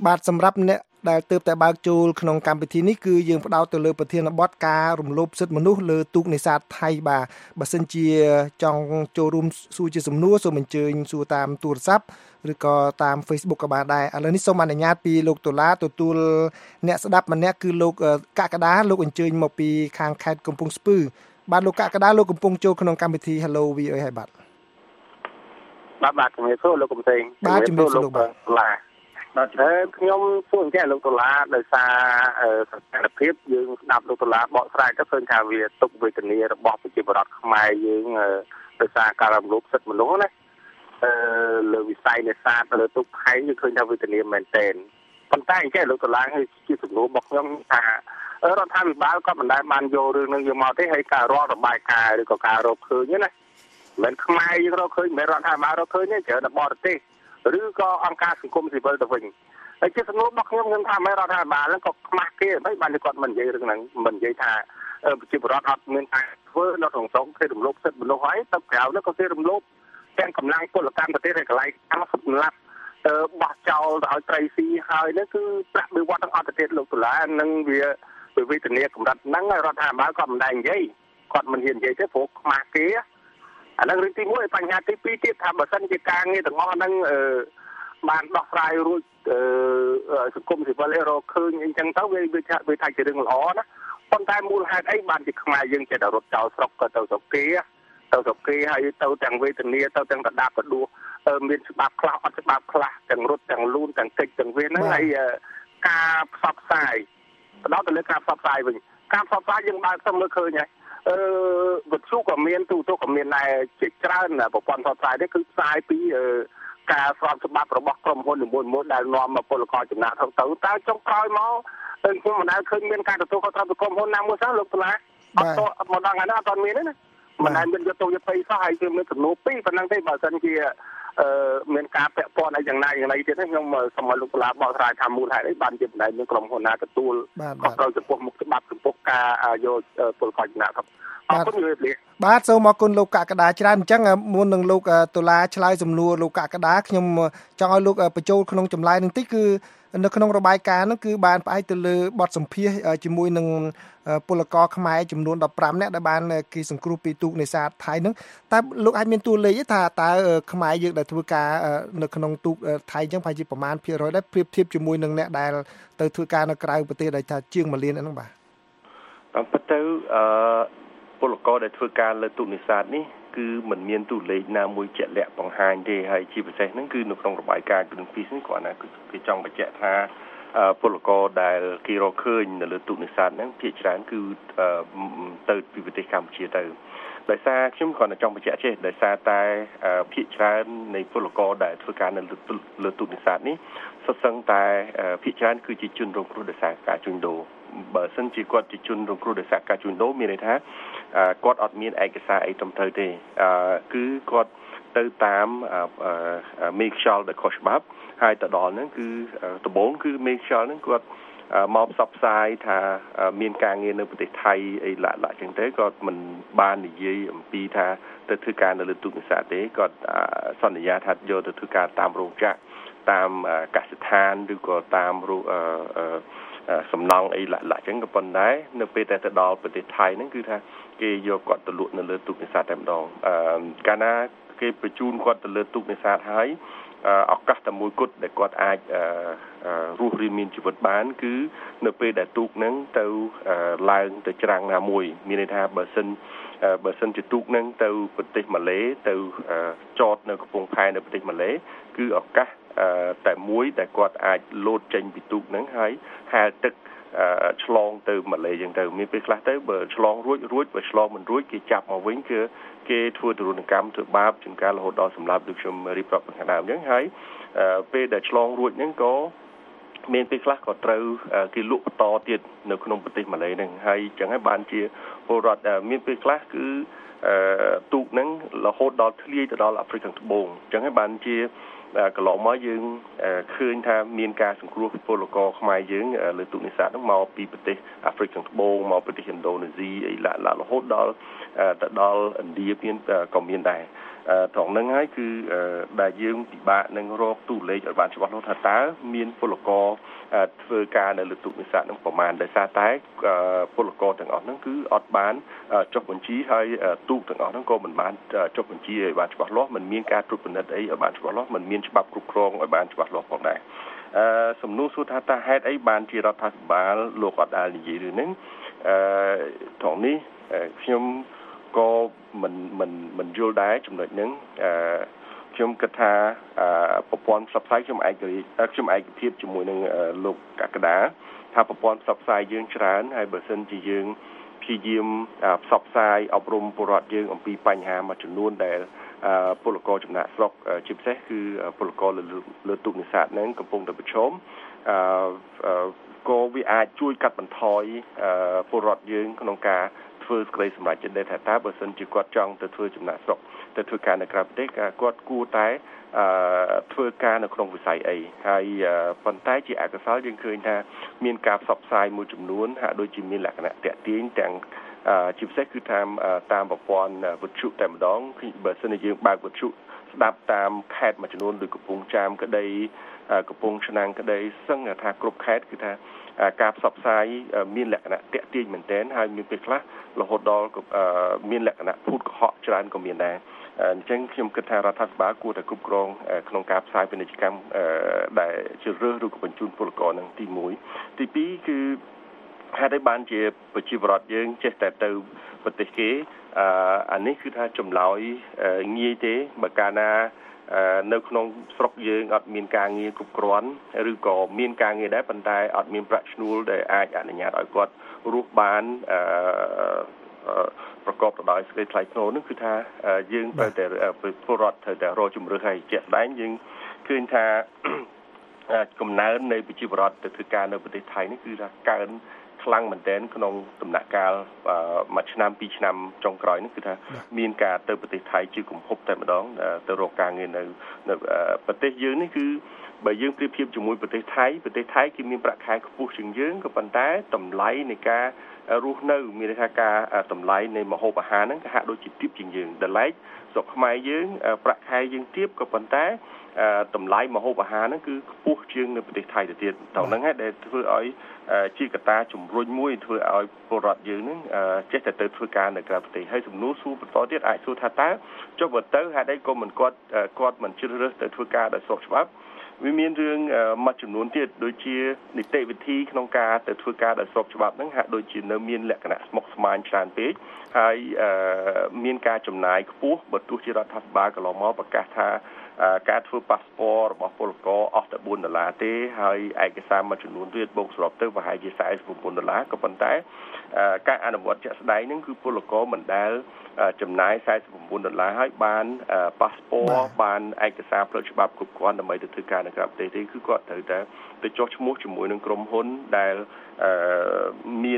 បាទសម្រាប់អ្នកដែលទើបតែបើកចូលក្នុងកម្មវិធីនេះគឺយើងផ្ដោតទៅលើប្រធានបទការរំលោភសិទ្ធិមនុស្សលើទូកនេសាទថៃបាទបើសិនជាចង់ចូលរួមសួរជាសំណួរសូមអញ្ជើញសួរតាមទូរស័ព្ទឬក៏តាម Facebook ក៏បានដែរឥឡូវនេះសូមអនុញ្ញាតពីលោកដុល្លារទទួលអ្នកស្ដាប់ម្នាក់គឺលោកកក្កដាលោកអញ្ជើញមកពីខាងខេត្តកំពង់ស្ពឺបាទលោកកក្កដាលោកកំពុងចូលក្នុងកម្មវិធី Hello VOA ហើយបាទបាទជំរាបសួរលោកកំទេងបាទជំរាបសួរលោកបាទខ្ញុំសួរអញ្ចឹងលោកដុល្លារដោយសារស្ថានភាពយើងស្ដាប់លោកដុល្លារបកស្រាយទៅឃើញថាវាទុកវេទនារបស់ប្រជាពលរដ្ឋខ្មែរយើងដោយសារការរំលោភសិទ្ធិមនុស្សណាលើវិស័យនេសាទលើទូកថៃយើងឃើញថាវេទនាមែនទែនប៉ុន្តែអញ្ចឹងលោកដុល្លារគឺជាសំណួររបស់ខ្ញុំថារដ្ឋាភិបាលក៏មិនដែលបានយករឿងនឹងយកមកទេហើយការរាល់របាយការណ៍ឬក៏ការរកឃើញណាមិនខ្មែរយើងរកឃើញមិនរដ្ឋាភិបាលរកឃើញទេច្រើនតែបរទេសឬក៏អង្គការសង្គមស៊ីវិលទៅវិញហើយជាសំណួររបស់ខ្ញុំថាមិនរដ្ឋាភិបាលហ្នឹងក៏ខ្មាស់គេមិនបានគាត់មិននិយាយរឿងហ្នឹងមិននិយាយថាប្រជាពលរដ្ឋអត់មានការធ្វើនៅក្នុងស្រុកគេរំលោភសិទ្ធិមនុស្សហើយទៅក្រៅនោះក៏គេរំលោភទាំងកម្លាំងពលកម្មប្រទេសហើយកន្លែងកម្មសម្លាប់បោះចោលទៅឲ្យត្រីស៊ីហើយនេះគឺប្រាក់បៀវត្សទាំងអត់ទៅទៀតលោកដុល្លារនឹងវាវេទនាកម្រិតហ្នឹងរដ្ឋាភិបាលក៏មិនដែរនិយាយគាត់មិនហ៊ាននិយាយទេព្រោះខ្មាស់គេអានឹងរឿងទី1បញ្ហាទី2ទៀតថាបើសិនជាការងារទាំងអស់ហ្នឹងបានដោះស្រាយរួចសង្គមស៊ីវិលរកឃើញអីចឹងទៅវាថាជារឿងល្អណាប៉ុន្តែមូលហេតុអីបានជាខ្មែរយើងចេះតែរត់ចោលស្រុកក៏ទៅស្រុកគេហើយទៅទាំងវេទនាទៅទាំងដដាបដួសមានច្បាប់ខ្លះអត់ច្បាប់ខ្លះទាំងរត់ទាំងលូនទាំងកិច្ចទាំងវាហ្នឹងហើយការផ្សព្វផ្សាយទៅដល់ទៅលើការផ្សព្វផ្សាយវិញការផ្សព្វផ្សាយយើងបើកទៅមើលឃើញហើយវិទ្យុក៏មានទូទៅក៏មានដែរជាច្រើនប្រព័ន្ធផ្សព្វផ្សាយនេះគឺផ្សាយពីការស្របច្បាប់របស់ក្រុមហ៊ុននីមួយៗដែលនាំពលករចំណាក់ទៅតែចុងក្រោយមកខ្ញុំមិនដែលឃើញមានការទទួលខុសត្រូវពីក្រុមហ៊ុនណាមួយសោះលោកតុលាអត់មកដល់ថ្ងៃនេះអត់មានទេណាមិនដែលមានយកទៅយកទៅសោះហើយគឺមានសំណួរពីរប៉ុណ្ណឹងទេបើសិនជាមានការពាក់ព័ន្ធអីយ៉ាងណាទៀតខ្ញុំសូមឲ្យលោកតុលាបកស្រាយថាមូលហេតុអីបានជាមិនដែលមានក្រុមហ៊ុនណាទទួលខុសត្រូវចំពោះមុខច្បាប់ចំពោះការយកពលករចំណាក់ទៅអរគុណបាទសូមអរគុណលោកកក្កដាច្រើនអញ្ចឹងមុននឹងលោកតុលាឆ្លើយសំណួរលោកកក្កដាខ្ញុំចង់ឲ្យលោកបញ្ចូលក្នុងចម្លើយនឹងតិចគឺនៅក្នុងរបាយការណ៍នោះគឺបានផ្អែកទៅលើបទសម្ភាសជាមួយនឹងពលករខ្មែរចំនួន15នាក់ដែលបានគេសង្គ្រោះពីទូកនេសាទថៃហ្នឹងតែលោកអាចមានតួលេខថាតើខ្មែរយើងដែលធ្វើការនៅក្នុងទូកថៃអញ្ចឹងប្រហែលជាប្រមាណភាគរយដែរប្រៀបធៀបជាមួយនឹងអ្នកដែលទៅធ្វើការនៅក្រៅប្រទេសដែលថាជាង1លានហ្នឹងបាទតាមពិតទៅពលករដែលធ្វើការលើទូកនេសាទនេះគឺមិនមានតួលេខណាមួយជាក់លាក់បង្ហាញទេហើយជាពិសេសហ្នឹងគឺនៅក្នុងរបាយការណ៍ Greenpeace នេះគាត់ណាគេចង់បញ្ជាក់ថាពលករដែលគេរកឃើញនៅលើទូកនេសាទហ្នឹងភាគច្រើនគឺទៅពីប្រទេសកម្ពុជាទៅដោយសារខ្ញុំគ្រាន់តែចង់បញ្ជាក់ចេះដោយសារតែភាគច្រើននៃពលករដែលធ្វើការនៅលើទូកនេសាទនេះសុទ្ធសឹងតែភាគច្រើនគឺជាជនរងគ្រោះដោយសារការជួញដូរបើសិនជាគាត់ជាជនរងគ្រោះដោយសារការជួញដូរមានន័យថាគាត់អត់មានឯកសារអីត្រឹមត្រូវទេគឺគាត់ទៅតាមមេខ្យល់ដែលខុសច្បាប់ហើយទៅដល់ហ្នឹងគឺដំបូងគឺមេខ្យល់ហ្នឹងគាត់មកផ្សព្វផ្សាយថាមានការងារនៅប្រទេសថៃអីឡាក់អញ្ចឹងទៅគាត់មិនបាននិយាយអំពីថាទៅធ្វើការនៅលើទូកនេសាទទេគាត់សន្យាថាយកទៅធ្វើការតាមរោងចក្រតាមកសិដ្ឋានឬក៏តាមសំណង់អីឡាក់អញ្ចឹងក៏ប៉ុន្តែនៅពេលតែទៅដល់ប្រទេសថៃហ្នឹងគឺថាគេយកគាត់ទៅលក់នៅលើទូកនេសាទតែម្ដងកាលណាគេបញ្ជូនគាត់ទៅលើទូកនេសាទហើយឱកាសតែមួយគត់ដែលគាត់អាចរស់រានមានជីវិតបានគឺនៅពេលដែលទូកហ្នឹងទៅឡើងទៅច្រាំងណាមួយមានន័យថាបើសិនជាទូកហ្នឹងទៅប្រទេសម៉ាឡេទៅចតនៅកំពង់ផែនៅប្រទេសម៉ាឡេគឺឱកាសតែមួយដែលគាត់អាចលោតចេញពីទូកហ្នឹងហើយហែលទឹកឆ្លងទៅម៉ាឡេចឹងទៅមានពេលខ្លះទៅបើឆ្លងរួចបើឆ្លងមិនរួចគេចាប់មកវិញគឺគេធ្វើទរណកម្មធ្វើបាបជាងការរហូតដល់សម្លាប់ដូចខ្ញុំរៀបរាប់ខាងដើមចឹងហើយពេលដែលឆ្លងរួចហ្នឹងក៏មានពេលខ្លះក៏ត្រូវគេលក់បន្តទៀតនៅក្នុងប្រទេសម៉ាឡេហ្នឹងហើយចឹងហើយបានជាពលរដ្ឋមានពេលខ្លះគឺទូកហ្នឹងរហូតដល់ធ្លាយទៅដល់អាហ្វ្រិកខាងត្បូងចឹងហើយបានជាកន្លងមកយើងឃើញថាមានការសង្គ្រោះពលករខ្មែរយើងលើទូកនេសាទហ្នឹងមកពីប្រទេសអាហ្វ្រិកខាងត្បូងមកប្រទេសឥណ្ឌូនេស៊ីអីឡាក់រហូតដល់ទៅដល់ឥណ្ឌាមានក៏មានដែរត្រង់ហ្នឹងហើយគឺដែលយើងពិបាកនឹងរកទូលេខឲ្យបានច្បាស់លាស់ថាតើមានពលករធ្វើការនៅលើទូកនេសាទហ្នឹងប្រមាណដោយសារតែពលករទាំងអស់ហ្នឹងគឺអត់បានចុះបញ្ជីហើយទូកទាំងអស់ហ្នឹងក៏មិនបានចុះបញ្ជីឲ្យបានច្បាស់លាស់មិនមានការត្រួតពិនិត្យអីឲ្យបានច្បាស់លាស់មិនមានច្បាប់គ្រប់គ្រងឲ្យបានច្បាស់លាស់ផងដែរសំណួរសួរថាតើហេតុអីបានជារដ្ឋាភិបាលលោកអត់ដែលនិយាយរឿងហ្នឹងត្រង់នេះខ្ញុំក៏មិនយល់ដែរចំណុចហ្នឹងខ្ញុំគិតថាប្រព័ន្ធផ្សព្វផ្សាយខ្ញុំឯកភាពជាមួយនឹងលោកកក្កដាថាប្រព័ន្ធផ្សព្វផ្សាយយើងច្រើនហើយបើសិនជាយើងព្យាយាមផ្សព្វផ្សាយអប់រំពលរដ្ឋយើងអំពីបញ្ហាមួយចំនួនដែលពលករចំណាក់ស្រុកជាពិសេសគឺពលករលើទូកនេសាទហ្នឹងកំពុងតែប្រឈមក៏វាអាចជួយកាត់បន្ថយពលរដ្ឋយើងក្នុងការធ្វើសេចក្តីសម្រេចចិត្តដែលថាបើសិនជាគាត់ចង់ទៅធ្វើចំណាក់ស្រុកទៅធ្វើការនៅក្រៅប្រទេសគាត់គួរតែធ្វើការនៅក្នុងវិស័យអីហើយប៉ុន្តែជាអកុសលយើងឃើញថាមានការផ្សព្វផ្សាយមួយចំនួនហាក់ដូចជាមានលក្ខណៈតាក់ទាញទាំងជាពិសេសគឺតាមប្រព័ន្ធវិទ្យុតែម្ដងបើសិនជាយើងបើកវិទ្យុស្ដាប់តាមខេត្តមួយចំនួនដូចកំពង់ចាមក្តីកំពង់ឆ្នាំងក្តីសឹងថាគ្រប់ខេត្តគឺថាការផ្សព្វផ្សាយមានលក្ខណៈតាក់ទាញមែនទែនហើយមានពេលខ្លះរហូតដល់មានលក្ខណៈភូតកុហកច្រើនក៏មានដែរអញ្ចឹងខ្ញុំគិតថារដ្ឋាភិបាលគួរតែគ្រប់គ្រងក្នុងការផ្សាយពាណិជ្ជកម្មដែលជ្រើសរើសឬក៏បញ្ជូនពលករនឹងទី1ទី2គឺហេតុអីបានជាប្រជាពលរដ្ឋយើងចេះតែទៅប្រទេសគេអានេះគឺថាចម្លើយងាយទេបើកាលណានៅក្នុងស្រុកយើងអត់មានការងារគ្រប់គ្រាន់ឬក៏មានការងារដែរប៉ុន្តែអត់មានប្រាក់ឈ្នួលដែលអាចអនុញ្ញាតឲ្យគាត់រស់បានប្រកបទៅដោយសេចក្តីថ្លៃថ្នូរនោះគឺថាយើងត្រូវតែពលរដ្ឋត្រូវតែរកជំរឿនឲ្យជាក់ស្ដែងយើងឃើញថាកំណើននៃប្រជាពលរដ្ឋទៅធ្វើការនៅប្រទេសថៃនេះគឺថាកើនខ្លាំងមែនទែនក្នុងដំណាក់កាលមួយឆ្នាំ2ឆ្នាំចុងក្រោយនេះគឺថាមានការទៅប្រទេសថៃជាគំហុកតែម្ដងទៅរកការងារនៅប្រទេសយើងនេះគឺបើយើងប្រៀបធៀបជាមួយប្រទេសថៃគេមានប្រាក់ខែខ្ពស់ជាងយើងក៏ប៉ុន្តែតម្លៃនៃការរស់នៅមានន័យថាការតម្លៃនៃម្ហូបអាហារហ្នឹងក៏ហាក់ដូចជាទាបជាងយើងដល់ឡែកស្រុកខ្មែរយើងប្រាក់ខែយើងទាបក៏ប៉ុន្តែតម្លៃម្ហូបអាហារហ្នឹងគឺខ្ពស់ជាងនៅប្រទេសថៃទៅទៀតដល់ហ្នឹងហើយដែលធ្វើឲ្យជាកត្តាជំរុញមួយធ្វើឲ្យពលរដ្ឋយើងហ្នឹងចេះតែទៅធ្វើការនៅក្រៅប្រទេសហើយសំណួរសួរបន្តទៀតអាចសួរថាតើចុះបើទៅហេតុអីក៏មិនគាត់មិនជ្រើសរើសទៅធ្វើការដោយស្របច្បាប់វាមានរឿងមួយចំនួនទៀតដូចជានីតិវិធីក្នុងការទៅធ្វើការដោយស្របច្បាប់ហ្នឹងហាក់ដូចជានៅមានលក្ខណៈស្មុគស្មាញច្រើនពេកហើយមានការចំណាយខ្ពស់បើទោះជារដ្ឋាភិបាលកន្លងមកប្រកាសថាការធ្វើប៉ាសពតរបស់ពលករអស់តែ$4ទេហើយឯកសារមួយចំនួនទៀតបូកសរុបទៅប្រហែលជា$49ក៏ប៉ុន្តែការអនុវត្តជាក់ស្ដែងហ្នឹងគឺពលករមិនដែលចំណាយ$49ហើយបានប៉ាសពតបានឯកសារផ្លូវច្បាប់គ្រប់គ្រាន់ដើម្បីទៅធ្វើការនៅក្រៅប្រទេសទេគឺគាត់ត្រូវតែទៅចុះឈ្មោះជាមួយនឹងក្រុមហ៊ុនដែលមាន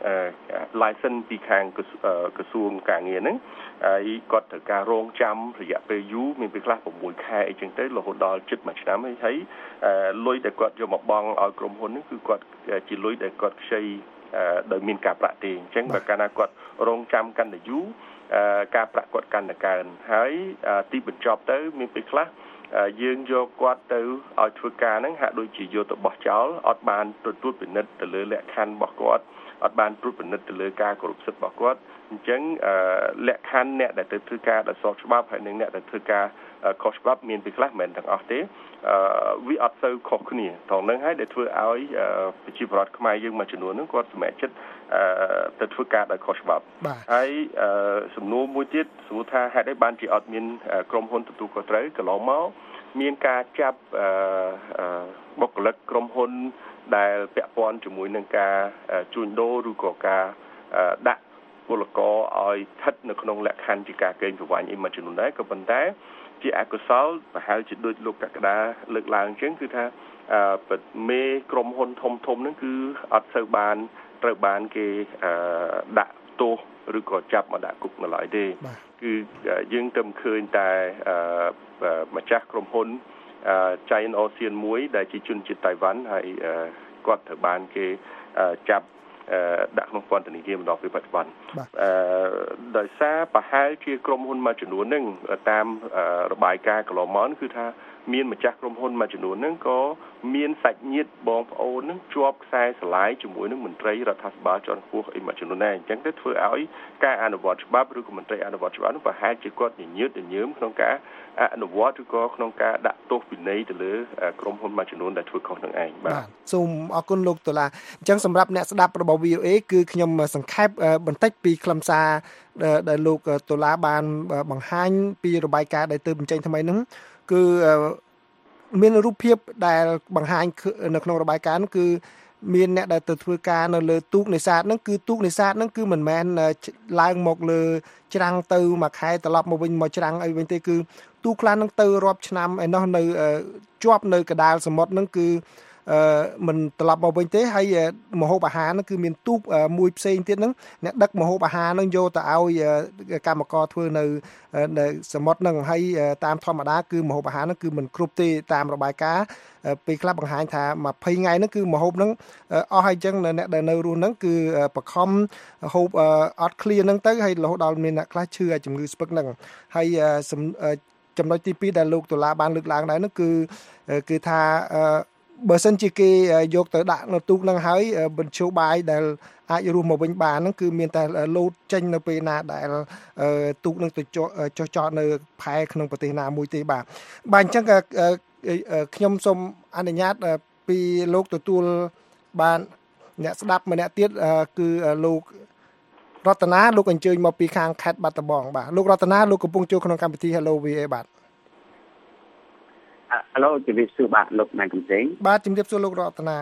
license ពីខាងក្រសួងការងារហ្នឹងហើយគាត់ត្រូវការរងចាំរយៈពេលយូរមានពេលខ្លះ6ខែអីចឹងទៅរហូតដល់ជិត1ឆ្នាំហើយលុយដែលគាត់យកមកបង់ឲ្យក្រុមហ៊ុនហ្នឹងគឺគាត់ជាលុយដែលគាត់ខ្ចីដោយមានការប្រាក់ទេអញ្ចឹងបើកាលណាគាត់រងចាំកាន់តែយូរការប្រាក់គាត់កាន់តែកើនហើយទីបញ្ចប់ទៅមានពេលខ្លះយើងយកគាត់ទៅឲ្យធ្វើការហ្នឹងហាក់ដូចជាយកទៅបោះចោលអត់បានទទួលពិនិត្យទៅលើលក្ខខណ្ឌរបស់គាត់អត់បានត្រួតពិនិត្យទៅលើការគោរពសិទ្ធិរបស់គាត់អញ្ចឹងលក្ខខណ្ឌអ្នកដែលទៅធ្វើការដោយស្របច្បាប់ហើយនិងអ្នកដែលធ្វើការខុសច្បាប់មានពេលខ្លះមិនទាំងអស់ទេវាអត់ទៅខុសគ្នាត្រង់ហ្នឹងហើយដែលធ្វើឲ្យប្រជាពលរដ្ឋខ្មែរយើងមួយចំនួនហ្នឹងគាត់សម្រេចចិត្តទៅធ្វើការដោយខុសច្បាប់ហើយសំណួរមួយទៀតសួរថាហេតុអីបានជាអត់មានក្រុមហ៊ុនទទួលខុសត្រូវកន្លងមកមានការចាប់បុគ្គលិកក្រុមហ៊ុនដែលពាក់ព័ន្ធជាមួយនឹងការជួញដូរឬក៏ការដាក់ពលករឲ្យស្ថិតនៅក្នុងលក្ខខណ្ឌជាការកេងប្រវ័ញ្ចអីមួយចំនួនដែរក៏ប៉ុន្តែជាអកុសលប្រហែលជាដូចលោកកក្កដាលើកឡើងអញ្ចឹងគឺថាមេក្រុមហ៊ុនធំហ្នឹងគឺអត់ត្រូវបានគេដាក់ទោសឬក៏ចាប់មកដាក់គុកនៅឡើយទេគឺយើងទៅឃើញតែម្ចាស់ក្រុមហ៊ុនGiant Ocean មួយដែលជាជនជាតិតៃវ៉ាន់ហើយគាត់ត្រូវបានគេចាប់ដាក់ក្នុងពន្ធនាគារមកដល់ពេលបច្ចុប្បន្នដោយសារប្រហែលជាក្រុមហ៊ុនមួយចំនួនហ្នឹងតាមរបាយការណ៍កន្លងមកគឺថាមានម្ចាស់ក្រុមហ៊ុនមួយចំនួនហ្នឹងក៏មានសាច់ញាតិបងប្អូនហ្នឹងជាប់ខ្សែស្រឡាយជាមួយនឹងមន្ត្រីរដ្ឋាភិបាលជាន់ខ្ពស់អីមួយចំនួនដែរអញ្ចឹងទៅធ្វើឲ្យការអនុវត្តច្បាប់ឬក៏មន្ត្រីអនុវត្តច្បាប់នោះប្រហែលជាគាត់ញញើតញញើមក្នុងការអនុវត្តឬក៏ក្នុងការដាក់ទោសពិន័យទៅលើក្រុមហ៊ុនមួយចំនួនដែលធ្វើខុសនឹងឯងបាទសូមអរគុណលោកតុលាអញ្ចឹងសម្រាប់អ្នកស្ដាប់របស់ VOA គឺខ្ញុំសង្ខេបបន្តិចពីខ្លឹមសារដែលលោកតុលាបានបង្ហាញពីរបាយការណ៍ដែលទើបបញ្ចេញថ្មីហ្នឹងគឺមានរូបភាពដែលបង្ហាញនៅក្នុងរបាយការណ៍នោះគឺមានអ្នកដែលទៅធ្វើការនៅលើទូកនេសាទហ្នឹងគឺទូកនេសាទហ្នឹងគឺមិនមែនឡើងមកលើច្រាំងទៅមួយខែត្រឡប់មកវិញមកច្រាំងអីវិញទេគឺទូកខ្លះហ្នឹងទៅរាប់ឆ្នាំឯណោះនៅជាប់នៅកដាលសមុទ្រហ្នឹងគឺមិនត្រឡប់មកវិញទេហើយម្ហូបអាហារហ្នឹងគឺមានទូកមួយផ្សេងទៀតហ្នឹងអ្នកដឹកម្ហូបអាហារហ្នឹងយកទៅឲ្យកម្មករធ្វើនៅសមុទ្រហ្នឹងហើយតាមធម្មតាគឺម្ហូបអាហារហ្នឹងគឺមិនគ្រប់ទេតាមរបាយការណ៍ពេលខ្លះបង្ហាញថា20ថ្ងៃហ្នឹងគឺម្ហូបហ្នឹងអស់ហើយអញ្ចឹងអ្នកដែលនៅរស់ហ្នឹងគឺបខំហូបអត់ឃ្លាហ្នឹងទៅហើយរហូតដល់មានអ្នកខ្លះឈឺជំងឺស្ពឹកហ្នឹងហើយចំណុចទី2ដែលលោកតុលាបានលើកឡើងដែរហ្នឹងគឺថាបើសិនជាគេយកទៅដាក់នៅទូកហ្នឹងហើយបញ្ឈោបាយដែលអាចរស់មកវិញបានហ្នឹងគឺមានតែលោតចេញនៅពេលណាដែលទូកហ្នឹងទៅចុះចតនៅផែក្នុងប្រទេសណាមួយទេបាទអញ្ចឹងខ្ញុំសូមអនុញ្ញាតពីលោកទទួលបានអ្នកស្ដាប់ម្នាក់ទៀតគឺលោករតនាលោកអញ្ជើញមកពីខាងខេត្តបាត់ដំបងបាទលោករតនាលោកកំពុងចូលក្នុងកម្មវិធី Hello VA បាទ Hello ជំរាបសួរបាទលោកម៉ែនកំសែងបាទជំរាបសួរលោករតនា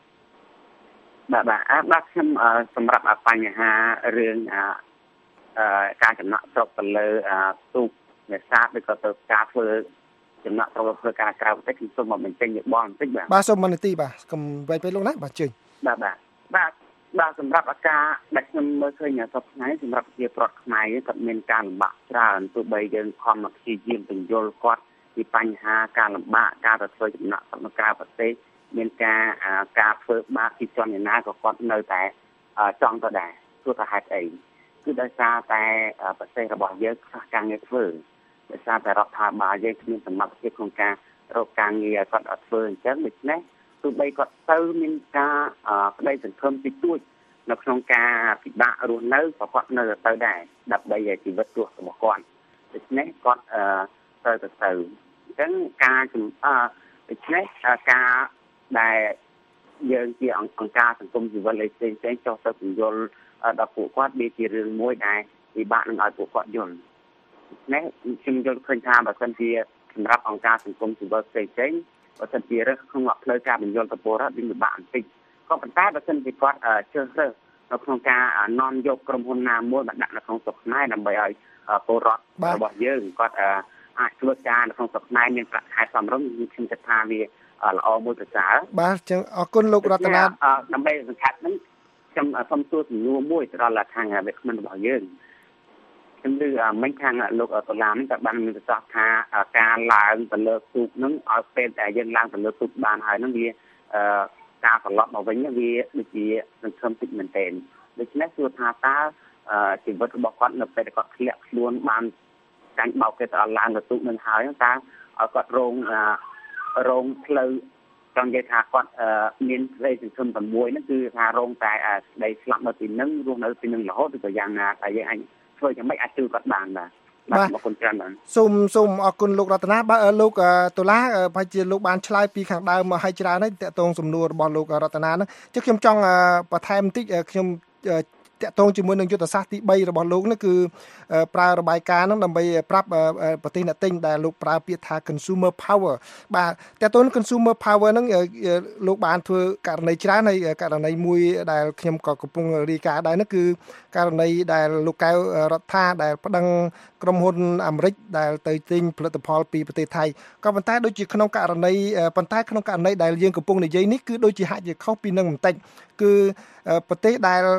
បាទខ្ញុំសម្រាប់បញ្ហារឿងការចំណាក់ស្រុកទៅលើទូកនេសាទឬក៏ទៅការធ្វើចំណាក់ស្រុកធ្វើការក្រៅប្រទេសខ្ញុំសូមមកបញ្ចេញយោបល់បន្តិចបាទសូមមួយនាទីបាទកុំវែងពេកលោកណាបាទជើញបាទសម្រាប់អាការដែលខ្ញុំមើលឃើញសប្តាហ៍ថ្ងៃសម្រាប់ជាប្រដ្ឋខ្មែរគាត់មានការលំបាកច្រើនទោះបីយើងខំមកព្យាយាមបញ្យល់គាត់ពីបញ្ហាការលំបាកការទៅធ្វើចំណាក់ស្រុកនៅក្រៅប្រទេសមានការធ្វើបាបពីជនឯណាក៏គាត់នៅតែចង់ទៅដែរទោះតែហេតុអីគឺដោយសារតែប្រទេសរបស់យើងខ្វះការងារធ្វើដោយសារតែរដ្ឋាភិបាលយើងគ្មានសមត្ថភាពក្នុងការរកការងារឲ្យគាត់អត់ធ្វើអញ្ចឹងដូច្នេះទោះបីគាត់ទៅមានការក្តីសង្ឃឹមតិចតួចនៅក្នុងការពិបាករស់នៅក៏គាត់នៅទៅដែរដើម្បីឲ្យជីវិតរស់របស់គាត់ដូច្នេះគាត់ទៅអញ្ចឹងដូច្នេះការដែលយើងជាអង្គការសង្គមស៊ីវិលផ្សេងចុះទៅពន្យល់ដល់ពួកគាត់វាជារឿងមួយដែលពិបាកនឹងឲ្យពួកគាត់យល់នេះខ្ញុំយល់ឃើញថាបើសិនជាសម្រាប់អង្គការសង្គមស៊ីវិលផ្សេងបើសិនជារើសក្នុងផ្លូវការបញ្យល់ទៅពលរដ្ឋវាពិបាកបន្តិចក៏ប៉ុន្តែបើសិនជាគាត់ជ្រើសរើសនៅក្នុងការនាំយកក្រុមហ៊ុនណាមួយមកដាក់នៅក្នុងស្រុកខ្មែរដើម្បីឲ្យពលរដ្ឋរបស់យើងគាត់អាចធ្វើការនៅក្នុងស្រុកខ្មែរមានប្រាក់ខែសមរម្យខ្ញុំគិតថាវាល្អមួយប្រសើរបាទចឹងអរគុណលោករតនាដើម្បីសង្ខេបហ្នឹងខ្ញុំសូមសួរសំណួរមួយទៅដល់ខាងវាគ្មិនរបស់យើងខ្ញុំឮមិញខាងលោកតុលានេះក៏បានមានប្រសាសន៍ថាការឡើងទៅលើទូកហ្នឹងឲ្យពេលដែលយើងឡើងទៅលើទូកបានហើយហ្នឹងវាការត្រឡប់មកវិញវាដូចជាសង្ឃឹមតិចមែនទែនដូច្នេះសួរថាតើជីវិតរបស់គាត់នៅពេលដែលគាត់ធ្លាក់ខ្លួនបានចាញ់បោកគេទៅឡើងទៅទូកនឹងហើយតើឲ្យគាត់រងផ្លូវចង់និយាយថាគាត់មានក្តីសង្ឃឹម6ហ្នឹងគឺថារងតែស្ដីស្លាប់នៅទីហ្នឹងរស់នៅទីហ្នឹងរហូតទៅយ៉ាងណាតែយើងអាចធ្វើយ៉ាងម៉េចអាចជួយគាត់បានបាទអរគុណច្រើនបាទសូមអរគុណលោករតនាបាទលោកតុលាប្រហែលជាលោកបានឆ្លើយពីខាងដើមមកឲ្យច្រើនហើយតកតងសំណួររបស់លោករតនាហ្នឹងចឹងខ្ញុំចង់បន្ថែមបន្តិចខ្ញុំតកតងជាមួយនឹងយុទ្ធសាស្ត្រទី3របស់លោកនេះគឺប្រើរបាយការណ៍ហ្នឹងដើម្បីប្រាប់ប្រទេសអ្នកទិញដែលលោកប្រើពាក្យថា consumer power បាទតកតង consumer power ហ្នឹងលោកបានធ្វើករណីច្រើនហើយករណីមួយដែលខ្ញុំក៏កំពុងរាយការណ៍ដែរនោះគឺករណីដែលលោកកៅរដ្ឋាដែលប្តឹងក្រុមហ៊ុនអាមេរិកដែលទៅទិញផលិតផលពីប្រទេសថៃក៏ប៉ុន្តែដូចជាក្នុងករណីដែលយើងកំពុងនិយាយនេះគឺដូចជាហាក់ជាខុសពីនឹងបន្តិចគឺប្រទេស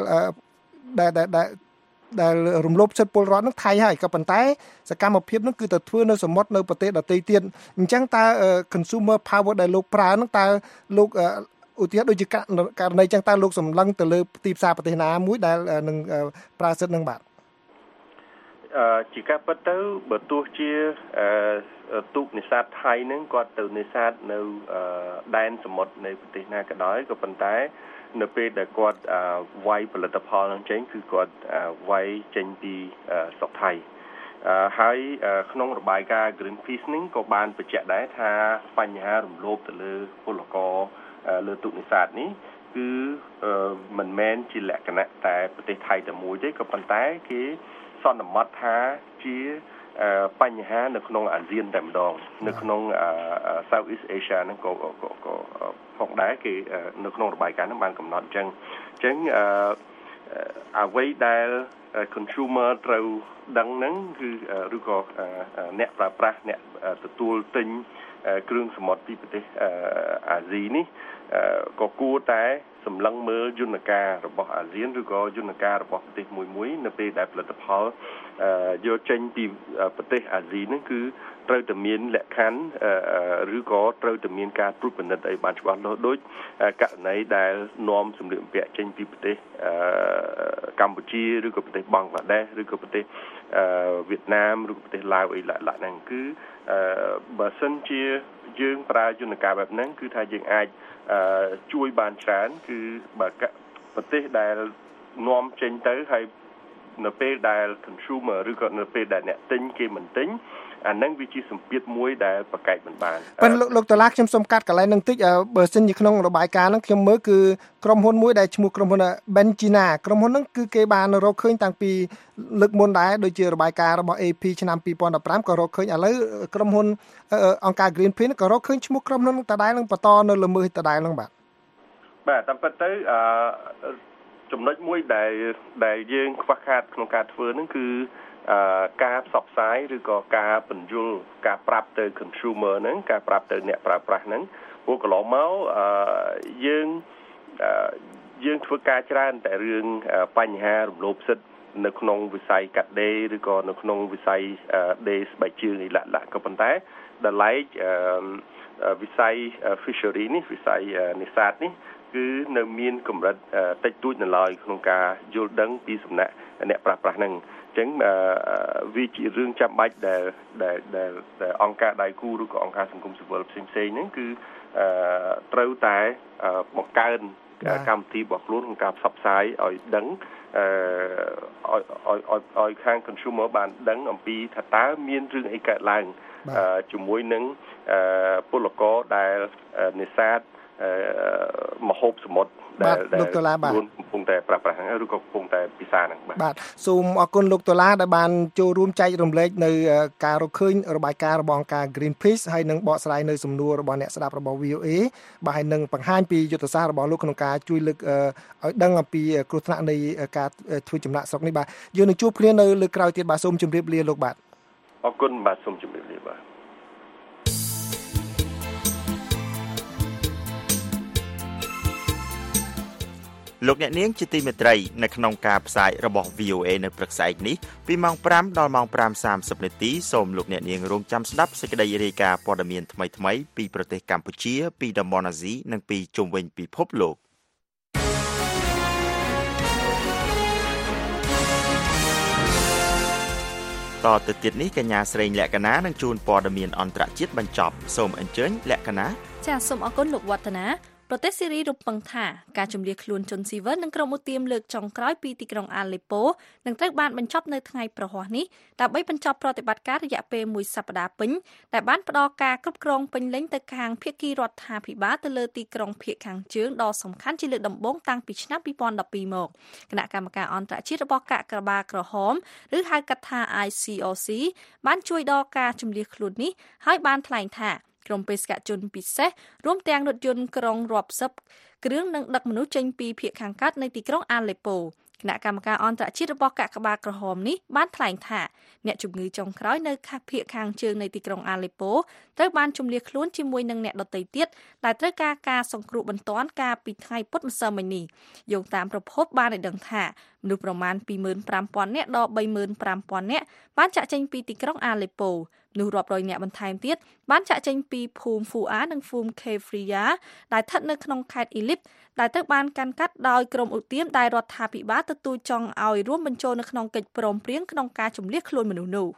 ដែលរំលោភសិទ្ធិពលរដ្ឋនឹងថៃហើយក៏ប៉ុន្តែសកម្មភាពនោះគឺទៅធ្វើនៅសមុទ្រនៅប្រទេសដទៃទៀតអញ្ចឹងតើ consumer power ដែលលោកប្រើនោះតើលោកឧទាហរណ៍ដូចជាករណីអញ្ចឹងតើលោកសម្លឹងទៅលើទីផ្សារប្រទេសណាមួយដែលនឹងប្រើសិទ្ធិនឹងបាទជាការពិតទៅបើទោះជាទូកនេសាទថៃហ្នឹងគាត់ទៅនេសាទនៅដែនសមុទ្រនៃប្រទេសណាក៏ដោយក៏ប៉ុន្តែនៅពេលដែលគាត់វាយផលិតផលហ្នឹងចេញគឺគាត់វាយចេញពីស្រុកថៃហើយក្នុងរបាយការណ៍ Greenpeace នេះក៏បានបញ្ជាក់ដែរថាបញ្ហារំលោភទៅលើពលករលើទូកនេសាទនេះគឺមិនមែនជាលក្ខណៈតែប្រទេសថៃតែមួយទេក៏ប៉ុន្តែគេសន្មតថាជាបញ្ហានៅក្នុងអាស៊ានតែម្ដងនៅក្នុង Southeast Asia ហ្នឹងក៏ផងដែរគេនៅក្នុងរបាយការណ៍ហ្នឹងបានកំណត់អញ្ចឹងអ្វីដែល consumer ត្រូវដឹងហ្នឹងគឺឬក៏អ្នកប្រើប្រាស់អ្នកទទួលទិញគ្រឿងសមុទ្រពីប្រទេសអាស៊ីនេះក៏គួរតែសម្លឹងមើលយន្តការរបស់អាស៊ានឬក៏យន្តការរបស់ប្រទេសមួយនៅពេលដែលផលិតផលយកចេញពីប្រទេសអាស៊ីហ្នឹងគឺត្រូវតែមានលក្ខខណ្ឌឬក៏ត្រូវតែមានការត្រួតពិនិត្យឲ្យបានច្បាស់លាស់ដូចករណីដែលនាំសម្លៀកបំពាក់ចេញពីប្រទេសកម្ពុជាឬក៏ប្រទេសបង់ក្លាដេសឬក៏ប្រទេសវៀតណាមឬក៏ប្រទេសឡាវអីឡាក់ហ្នឹងគឺបើសិនជាយើងប្រើយន្តការបែបហ្នឹងគឺថាយើងអាចជួយបានច្រើនគឺបើប្រទេសដែលនាំចេញទៅហើយនៅពេលដែល consumer ឬក៏នៅពេលដែលអ្នកទិញគេមិនទិញអានឹងវាជាសម្ពាធមួយដែលប្រកែកមិនបានប៉ុន្តែលោកតាឡាខ្ញុំសូមកាត់កន្លែងនឹងតិចបើសិនជាក្នុងរបាយការណ៍ហ្នឹងខ្ញុំមើលគឺក្រុមហ៊ុនមួយដែលឈ្មោះក្រុមហ៊ុន Benchina ក្រុមហ៊ុនហ្នឹងគឺគេបានរកឃើញតាំងពីលើកមុនដែរដូចជារបាយការណ៍របស់ AP ឆ្នាំ2015ក៏រកឃើញឥឡូវក្រុមហ៊ុនអង្គការ Greenpeace ក៏រកឃើញឈ្មោះក្រុមហ៊ុនតដែលនឹងបន្តនៅល្មើសតដែលនឹងបាទតាមពិតទៅចំណុចមួយដែលយើងខ្វះខាតក្នុងការធ្វើហ្នឹងគឺការផ្សព្វផ្សាយឬក៏ការបញ្យល់ការប្រាប់ទៅ consumer ហ្នឹងការប្រាប់ទៅអ្នកប្រើប្រាស់ហ្នឹងព្រោះកន្លងមកយើងធ្វើការច្រើនតែរឿងបញ្ហារំលោភសិទ្ធិនៅក្នុងវិស័យកាត់ដេរឬក៏នៅក្នុងវិស័យដេរស្បែកជើងអីឡាក់ក៏ប៉ុន្តែដល់ឡែកវិស័យ fishery នេះវិស័យនេសាទនេះគឺនៅមានកម្រិតតិចតួចនៅឡើយក្នុងការយល់ដឹងពីសំណាក់អ្នកប្រើប្រាស់ហ្នឹងអញ្ចឹងវាជារឿងចាំបាច់ដែលអង្គការដៃគូឬក៏អង្គការសង្គមស៊ីវិលផ្សេងៗហ្នឹងគឺត្រូវតែបង្កើនកម្មវិធីរបស់ខ្លួនក្នុងការផ្សព្វផ្សាយឲ្យដឹងឲ្យខាង consumer បានដឹងអំពីថាតើមានរឿងអីកើតឡើងជាមួយនឹងពលករដែលនេសាទមហូបសមុទ្រដែលកំពុងតែប្រើប្រាស់ឬក៏កំពុងតែពិសាហ្នឹងបាទសូមអរគុណលោកដុល្លារដែលបានចូលរួមចែករំលែកនៅការរកឃើញរបាយការណ៍របស់អង្គការ Greenpeace ហើយនឹងបកស្រាយនៅសំណួររបស់អ្នកស្ដាប់របស់ VOA បាទហើយនឹងបង្ហាញពីយុទ្ធសាស្ត្ររបស់លោកក្នុងការជួយលើកឲ្យដឹងអំពីគ្រោះថ្នាក់នៃការធ្វើចំណាក់ស្រុកនេះបាទយើងនឹងជួបគ្នានៅលើកក្រោយទៀតបាទសូមជម្រាបលាលោកបាទអរគុណបាទសូមជម្រាបលាបាទលោកអ្នកនាងជាទីមេត្រីនៅក្នុងការផ្សាយរបស់ VOA នៅព្រឹកស្អែកនេះពីម៉ោង5ដល់ម៉ោង 5:30 នាទីសូមលោកអ្នកនាងរងចាំស្ដាប់សេចក្តីរាយការណ៍ព័ត៌មានថ្មីៗពីប្រទេសកម្ពុជាពីតំបន់អាស៊ីនិងពីជុំវិញពិភពលោកតទៅទៀតនេះកញ្ញាស្រីលក្ខណានឹងជួនព័ត៌មានអន្តរជាតិបញ្ចប់សូមអញ្ជើញលក្ខណាចាសសូមអរគុណលោកវឌ្ឍនាប្រទេសស៊ីរីរំពឹងថាការជំនះខ្លួនជនស៊ីវិលនិងក្រុមឧទាមលើកចុងក្រោយពីទីក្រុងអាឡេប៉ូនឹងត្រូវបានបញ្ចប់នៅថ្ងៃប្រហ័សនេះដើម្បីបញ្ចប់ប្រតិបត្តិការរយៈពេល1សប្តាហ៍ពេញដែលបានផ្ដល់ការគ្រប់គ្រងពេញលេញទៅខាងភាគីរដ្ឋាភិបាលទៅលើទីក្រុងភាគខាងជើងដ៏សំខាន់ជាលើកដំបូងតាំងពីឆ្នាំ2012មកគណៈកម្មការអន្តរជាតិរបស់កាកបាទក្រហមឬហៅកាត់ថា ICRC បានជួយដល់ការជំនះខ្លួននេះហើយបានថ្លែងថាក្រុមបេសកជនពិសេសរួមទាំងរថយន្តក្រុងរាប់សិបគ្រឿងនឹងដឹកមនុស្សចេញពីភូមិខាងកើតនៃទីក្រុងអាឡេប៉ូគណៈកម្មការអន្តរជាតិរបស់កាកបាទក្រហមនេះបានថ្លែងថាអ្នកជំងឺចុងក្រោយនៅភូមិខាងជើងនៃទីក្រុងអាឡេប៉ូត្រូវបានជំនះខ្លួនជាមួយនឹងអ្នកដទៃទៀតដែលត្រូវការសង្គ្រោះបន្ទាន់កាលពីថ្ងៃពុធម្សិលមិញនេះយោងតាមប្រភពបានឲ្យដឹងថាមនុស្សប្រមាណ 25,000 នាក់ដល់ 35,000 នាក់បានចាក់ចេញពីទីក្រុងអាឡេប៉ូមនុស្សរាប់រយនាក់បន្ថែមទៀតបានចាក់ចេញពីភូមិហ្វូអានិងភូមិខេហ្វ្រីយ៉ាដែលស្ថិតនៅក្នុងខេត្តអ៊ីលីបដែលត្រូវបានកាន់កាត់ដោយក្រុមឧទាមដែលរដ្ឋាភិបាលទទូចចង់ឲ្យរួមបញ្ចូលនៅក្នុងកិច្ចព្រមព្រៀងក្នុងការជម្លៀសខ្លួនមនុស្សនោះ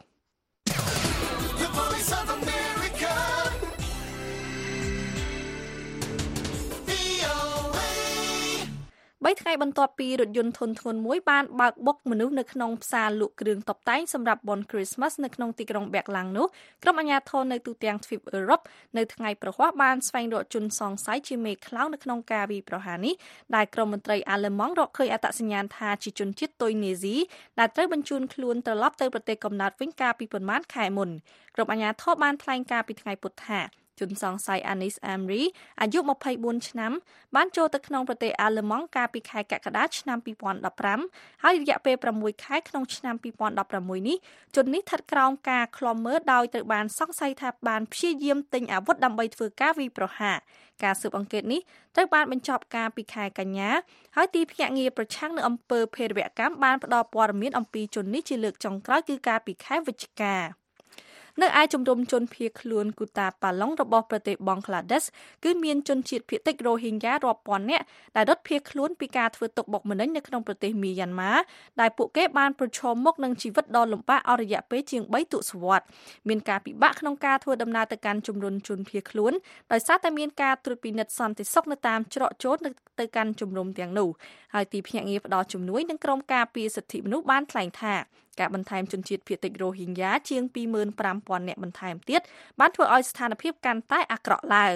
3 ថ្ងៃបន្ទាប់ពីរថយន្តធុនធ្ងន់មួយបានបើកបុកមនុស្សនៅក្នុងផ្សារលក់គ្រឿងតុបតែងសម្រាប់បុណ្យ Christmas នៅក្នុងទីក្រុង Berlin នោះក្រុមអាជ្ញាធរនៅទូទាំងទ្វីបអឺរ៉ុបនៅថ្ងៃប្រហ័សបានស្វែងរកជនសង្ស័យជាមេខ្លោងនៅក្នុងការវាយប្រហារនេះដែលក្រុមមន្ត្រីអាល្លឺម៉ង់រកឃើញអត្តសញ្ញាណថាជាជនជាតិតុយនេស៊ីដែលត្រូវបញ្ជូនខ្លួនត្រឡប់ទៅប្រទេសកំណើតវិញកាលពីប៉ុន្មានខែមុនក្រុមអាជ្ញាធរបានថ្លែងការពីថ្ងៃពុធថាជនសង្ស័យ Anis Amri អាយុ24ឆ្នាំបានចូលទៅក្នុងប្រទេសអាល្លឺម៉ង់កាលពីខែកក្កដាឆ្នាំ2015ហើយរយៈពេល6ខែក្នុងឆ្នាំ2016នេះជននេះស្ថិតក្រោមការឃ្លាំមើលដោយត្រូវបានសង្ស័យថាបានព្យាយាមទិញអាវុធដើម្បីធ្វើការវាយប្រហារការស៊ើបអង្កេតនេះត្រូវបានបញ្ចប់កាលពីខែកញ្ញាហើយទីភ្នាក់ងារប្រឆាំងនឹងអំពើភេរវកម្មបានផ្ដល់ព័ត៌មានអំពីជននេះជាលើកចុងក្រោយគឺកាលពីខែវិច្ឆិកានៅឯជំរំជនភៀសខ្លួនគូតាប៉ាឡុងរបស់ប្រទេសបង់ក្លាដេសគឺមានជនជាតិភាគតិចរ៉ូហីញ៉ារាប់ពាន់នាក់ដែលរត់ភៀសខ្លួនពីការធ្វើទុកបុកម្នេញនៅក្នុងប្រទេសមីយ៉ាន់ម៉ាដែលពួកគេបានប្រឈមមុខនឹងជីវិតដ៏លំបាកអស់រយៈពេលជាង3ទសវត្សរ៍មានការពិបាកក្នុងការធ្វើដំណើរទៅកាន់ជំរំជនភៀសខ្លួនដោយសារតែមានការត្រួតពិនិត្យសន្តិសុខនៅតាមច្រកចូលទៅកាន់ជំរំទាំងនោះហើយទីភ្នាក់ងារផ្ដល់ជំនួយនឹងក្រុមការពារសិទ្ធិមនុស្សបានថ្លែងថាការបន្ថែមជនជាតិភាគតិចរ៉ូហីញ៉ាជាង 25,000 នាក់បន្ថែមទៀតបានធ្វើឲ្យស្ថានភាពកាន់តែអាក្រក់ឡើង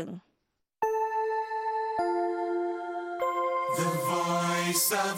The Voice of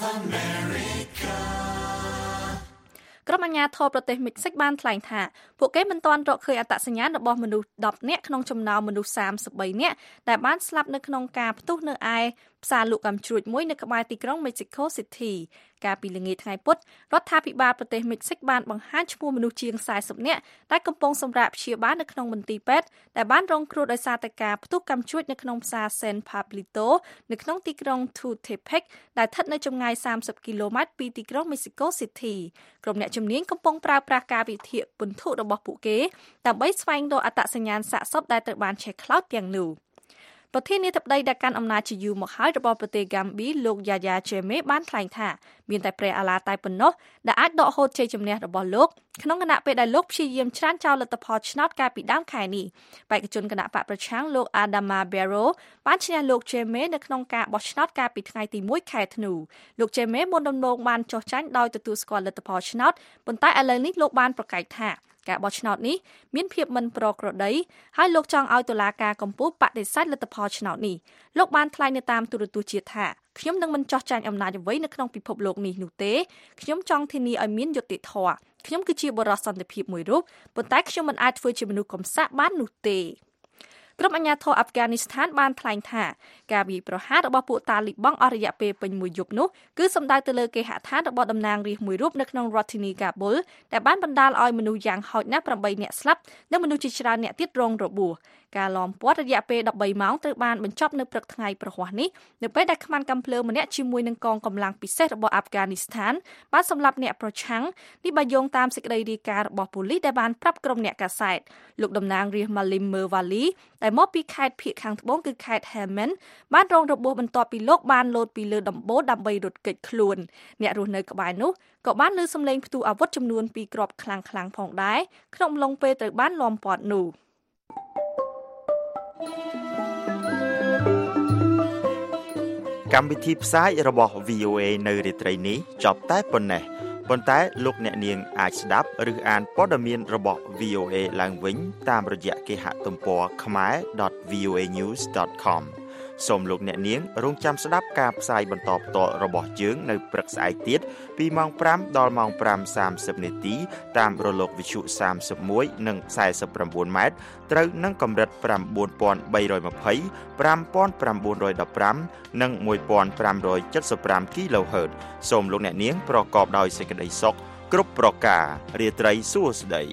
America ក្រុមអាជ្ញាធរប្រទេសមិចស៊ិកបានថ្លែងថាពួកគេមិនទាន់រកឃើញអត្តសញ្ញាណរបស់មនុស្ស10នាក់ក្នុងចំណោមមនុស្ស33នាក់ដែលបានស្លាប់នៅក្នុងការផ្ទុះនៅឯផ្សារលក់កាំជ្រួចមួយនៅក្បែរទីក្រុង Mexico City កាលពីល្ងាចថ្ងៃពុធរដ្ឋាភិបាលប្រទេសមិចស៊ិកបានបង្ហាញឈ្មោះមនុស្សជាង40នាក់ដែលកំពុងសម្រាកព្យាបាលនៅក្នុងមន្ទីរពេទ្យដែលបានរងគ្រោះដោយសារតែការផ្ទុះកាំជ្រួចនៅក្នុងផ្សារ San Pablito នៅក្នុងទីក្រុង Tultepec ដែលស្ថិតនៅចម្ងាយ30គីឡូម៉ែត្រពីទីក្រុង Mexico City ក្រុមអ្នកជំនាញកំពុងប្រើប្រាស់ការវិភាគពិន្ទុរបស់ពួកគេដើម្បីស្វែងរកអត្តសញ្ញាណសាកសពដែលត្រូវបានឆេះខ្លោចទាំងនោះប្រធានាធិបតីដែលកាន់អំណាចជាយូរមកហើយរបស់ប្រទេសហ្គាំប៊ីលោកយ៉ាយ៉ាជេមេបានថ្លែងថាមានតែព្រះអាឡាតែប៉ុណ្ណោះដែលអាចដកហូតជ័យជំនះរបស់លោកក្នុងគណៈពេលដែលលោកព្យាយាមច្រានចោលលទ្ធផលឆ្នោតកាលពីដើមខែនេះបេក្ខជនគណៈបកប្រឆាំងលោក Adama Barrow បានឈ្នះលោក Jammeh នៅក្នុងការបោះឆ្នោតកាលពីថ្ងៃទី1ខែធ្នូលោក Jammeh មុនដំណងបានចុះចាញ់ដោយទទួលស្គាល់លទ្ធផលឆ្នោតប៉ុន្តែឥឡូវនេះលោកបានប្រកែកថាការបោះឆ្នោតនេះមានភាពមិនប្រក្រតីហើយលោកចង់ឲ្យតុលាការកម្ពុជាបដិសេធលទ្ធផលឆ្នោតនេះលោកបានថ្លែងនៅតាមទូរទស្សន៍ជាតិថាខ្ញុំនឹងមិនចោះចាញ់អំណាចអ្វីនៅក្នុងពិភពលោកនេះនោះទេខ្ញុំចង់ធានាឲ្យមានយុត្តិធម៌ខ្ញុំគឺជាបរិសុទ្ធសន្តិភាពមួយរូបប៉ុន្តែខ្ញុំមិនអាចធ្វើជាមនុស្សកំសាកបាននោះទេក្រុមអាជ្ញាធរអាហ្វហ្គានីស្ថានបានថ្លែងថាការវាយប្រហាររបស់ពួកតាលីបង់អស់រយៈពេលពេញមួយយប់នោះគឺសំដៅទៅលើគេហដ្ឋានរបស់តំណាងរាស្ត្រមួយរូបនៅក្នុងរដ្ឋធានីកាប៊ុលដែលបានបណ្ដាលឲ្យមនុស្សយ៉ាងហោចណាស់8នាក់ស្លាប់និងមនុស្សជាច្រើនអ្នកទៀតរងរបួសការឡោមព័ទ្ធរយៈពេល13ម៉ោងត្រូវបានបញ្ចប់នៅព្រឹកថ្ងៃប្រហ័សនេះនៅពេលដែលខ្មាំងកាំភ្លើងម្នាក់ជាមួយនឹងកងកម្លាំងពិសេសរបស់អាហ្វហ្គានីស្ថានបានសម្លាប់អ្នកប្រឆាំងនេះបើយោងតាមសេចក្តីរាយការណ៍របស់ប៉ូលីសដែលបានប្រាប់ក្រុមអ្នកកាសែតលោកតំណាងរាស្ត្រ Malim Merwali ដែលមកពីខេត្តភៀកខាងត្បូងគឺខេត្ត Helmand បានរងរបួសបន្ទាប់ពីលោកបានលោតពីលើដំបូលដើម្បីរត់គេចខ្លួនអ្នករស់នៅក្បែរនោះក៏បានឮសំឡេងផ្ទុះអាវុធចំនួន2គ្រាប់ខ្លាំងៗផងដែរក្នុងអំឡុងពេលត្រូវបានឡោមព័ទ្ធនោះកម្មវិធីផ្សាយរបស់ VOA នៅរាត្រីនេះចប់តែប៉ុណ្ណេះប៉ុន្តែលោកអ្នកនាងអាចស្ដាប់ឬអានព័ត៌មានរបស់ VOA ឡើងវិញតាមរយៈគេហទំព័រ khmer.voanews.com សូមលោកអ្នកនាងរងចាំស្ដាប់ការផ្សាយបន្តផ្ទាល់របស់យើងនៅព្រឹកស្អែកទៀតពីម៉ោង5ដល់ម៉ោង 5:30 នាទីតាមរលកវិទ្យុ31និង49ម៉ែត្រត្រូវនឹងកម្រិត 9320 5915 និង 1575 kHz សូមលោកអ្នកនាងប្រកបដោយសេចក្តីសុខគ្រប់ប្រការរាត្រីសួស្តី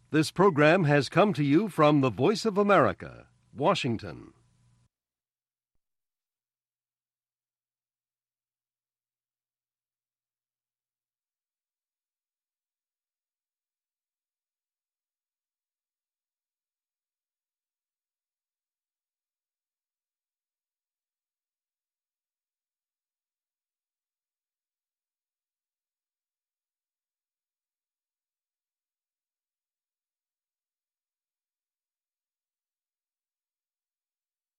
This program has come to you from the Voice of America, Washington.